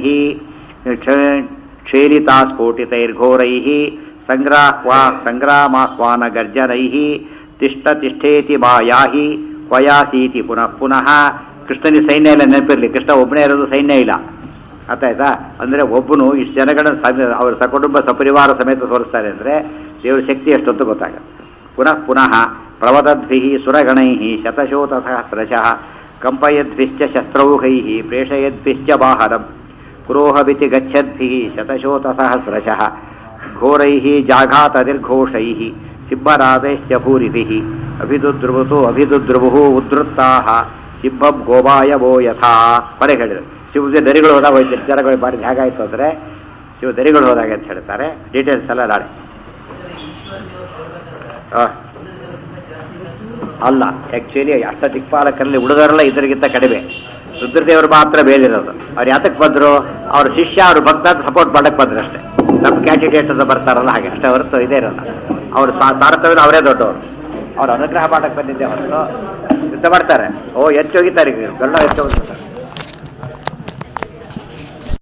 ಕ್ಷೇಲಿತಾ ಸ್ಫೋಟಿತೈರ್ಘೋರೈ ಸಂಗ್ರಾಹ್ವಾ ಸಂಗ್ರಾಮಾಹ್ವಾನ ಗರ್ಜನೈ ತಿಷ್ಠ ತಿಷ್ಠೇತಿ ಮಾಯಾಹಿ ಕ್ವಯಾಸೀತಿ ಪುನಃ ಪುನಃ ಕೃಷ್ಣನಿಗೆ ಸೈನ್ಯ ಇಲ್ಲ, ನೆನಪಿರಲಿ, ಕೃಷ್ಣ ಒಬ್ಬನೇ ಇರೋದು, ಸೈನ್ಯ ಇಲ್ಲ. ಅರ್ಥಾಯ್ತಾ? ಅಂದರೆ ಒಬ್ಬನು ಇಷ್ಟು ಜನಗಳನ್ನ ಸ ಅವ್ರ ಸಕುಟುಂಬ ಸಪರಿವಾರ ಸಮೇತ ಸೋರಿಸ್ತಾರೆ ಅಂದರೆ ದೇವ್ರ ಶಕ್ತಿ ಎಷ್ಟು ಅಂತ ಗೊತ್ತಾಗುತ್ತೆ. ಪುನಃ ಪುನಃ ಪ್ರವದದ್ಭಿ ಸುರಗಣೈ ಶತಶೋತ ಸಹಸ್ರಶಃ ಕಂಪಯದ್ಭಿಶ್ಚ ಶಸ್ತ್ರೌಘೈ ಪ್ರೇಷಯದ್ಭಿಶ್ಚ ಬಾಹರಂ ಪುರೋಹವಿತಿ ಗಚ್ಚದ್ಭಿ ಶತಶೋತ ಸಹಸ್ರಶಃ ಘೋರೈ ಜಾಘಾತ ನಿರ್ಘೋಷೈ ಸಿಂಹರಾದೈಶ್ಚ ಭೂರಿಭಿ ಅಭಿದುದ್ರುವತು ಅಭಿದುದ್ರುವು ಉದ್ರುತ್ತಾಹ ಸಿಂಹಂ ಗೋವಾಯವೋ ಯಥಾ ಪರೆ ಹೇಳಿದರು. ಶಿವಗೆ ದರಿಗಳು ಹೋದಾಗ ಹೋಯ್ತು, ಎಷ್ಟು ಜನಗಳು ಮಾಡಿದ್ದು ಹೇಗಾಯಿತು ಅಂದರೆ ಶಿವ ದರಿಗಳು ಹೋದಾಗ ಅಂತ ಹೇಳ್ತಾರೆ. ಡೀಟೇಲ್ಸ್ ಎಲ್ಲ ನಾಳೆ. ಅಲ್ಲ, ಆ್ಯಕ್ಚುಲಿ ಅಷ್ಟ ದಿಕ್ಪಾಲಕರಲ್ಲಿ ಹುಡುಗರೆಲ್ಲ ಇದರಿಗಿಂತ ಕಡಿಮೆ, ರುದ್ರದೇವರು ಮಾತ್ರ ಬೇಲಿರೋದು. ಅವ್ರು ಯಾತಕ್ಕೆ ಬಂದರು? ಅವ್ರ ಶಿಷ್ಯ ಅವ್ರ ಭಕ್ತ ಸಪೋರ್ಟ್ ಮಾಡಕ್ಕೆ ಬಂದ್ರು ಅಷ್ಟೇ. ನಮ್ಮ ಕ್ಯಾಂಡಿಡೇಟ್ ಅಂತ ಬರ್ತಾರಲ್ಲ ಹಾಗೆ ಅಷ್ಟೇ ಹೊರತು ಇದೇ ಇರಲ್ಲ. ಅವರು ಸಾ ತಾರತಮ್ಯ ಅವರೇ ದೊಡ್ಡವರು. ಅವ್ರು ಅನುಗ್ರಹ ಮಾಡಕ್ಕೆ ಬಂದಿದ್ದೆ ಹೊರತು ಯುದ್ಧ ಮಾಡ್ತಾರೆ. ಓ ಹೆಚ್ಚು ಹೋಗಿದ್ದಾರೆ, ಗರುಡ ಹೆಚ್ಚು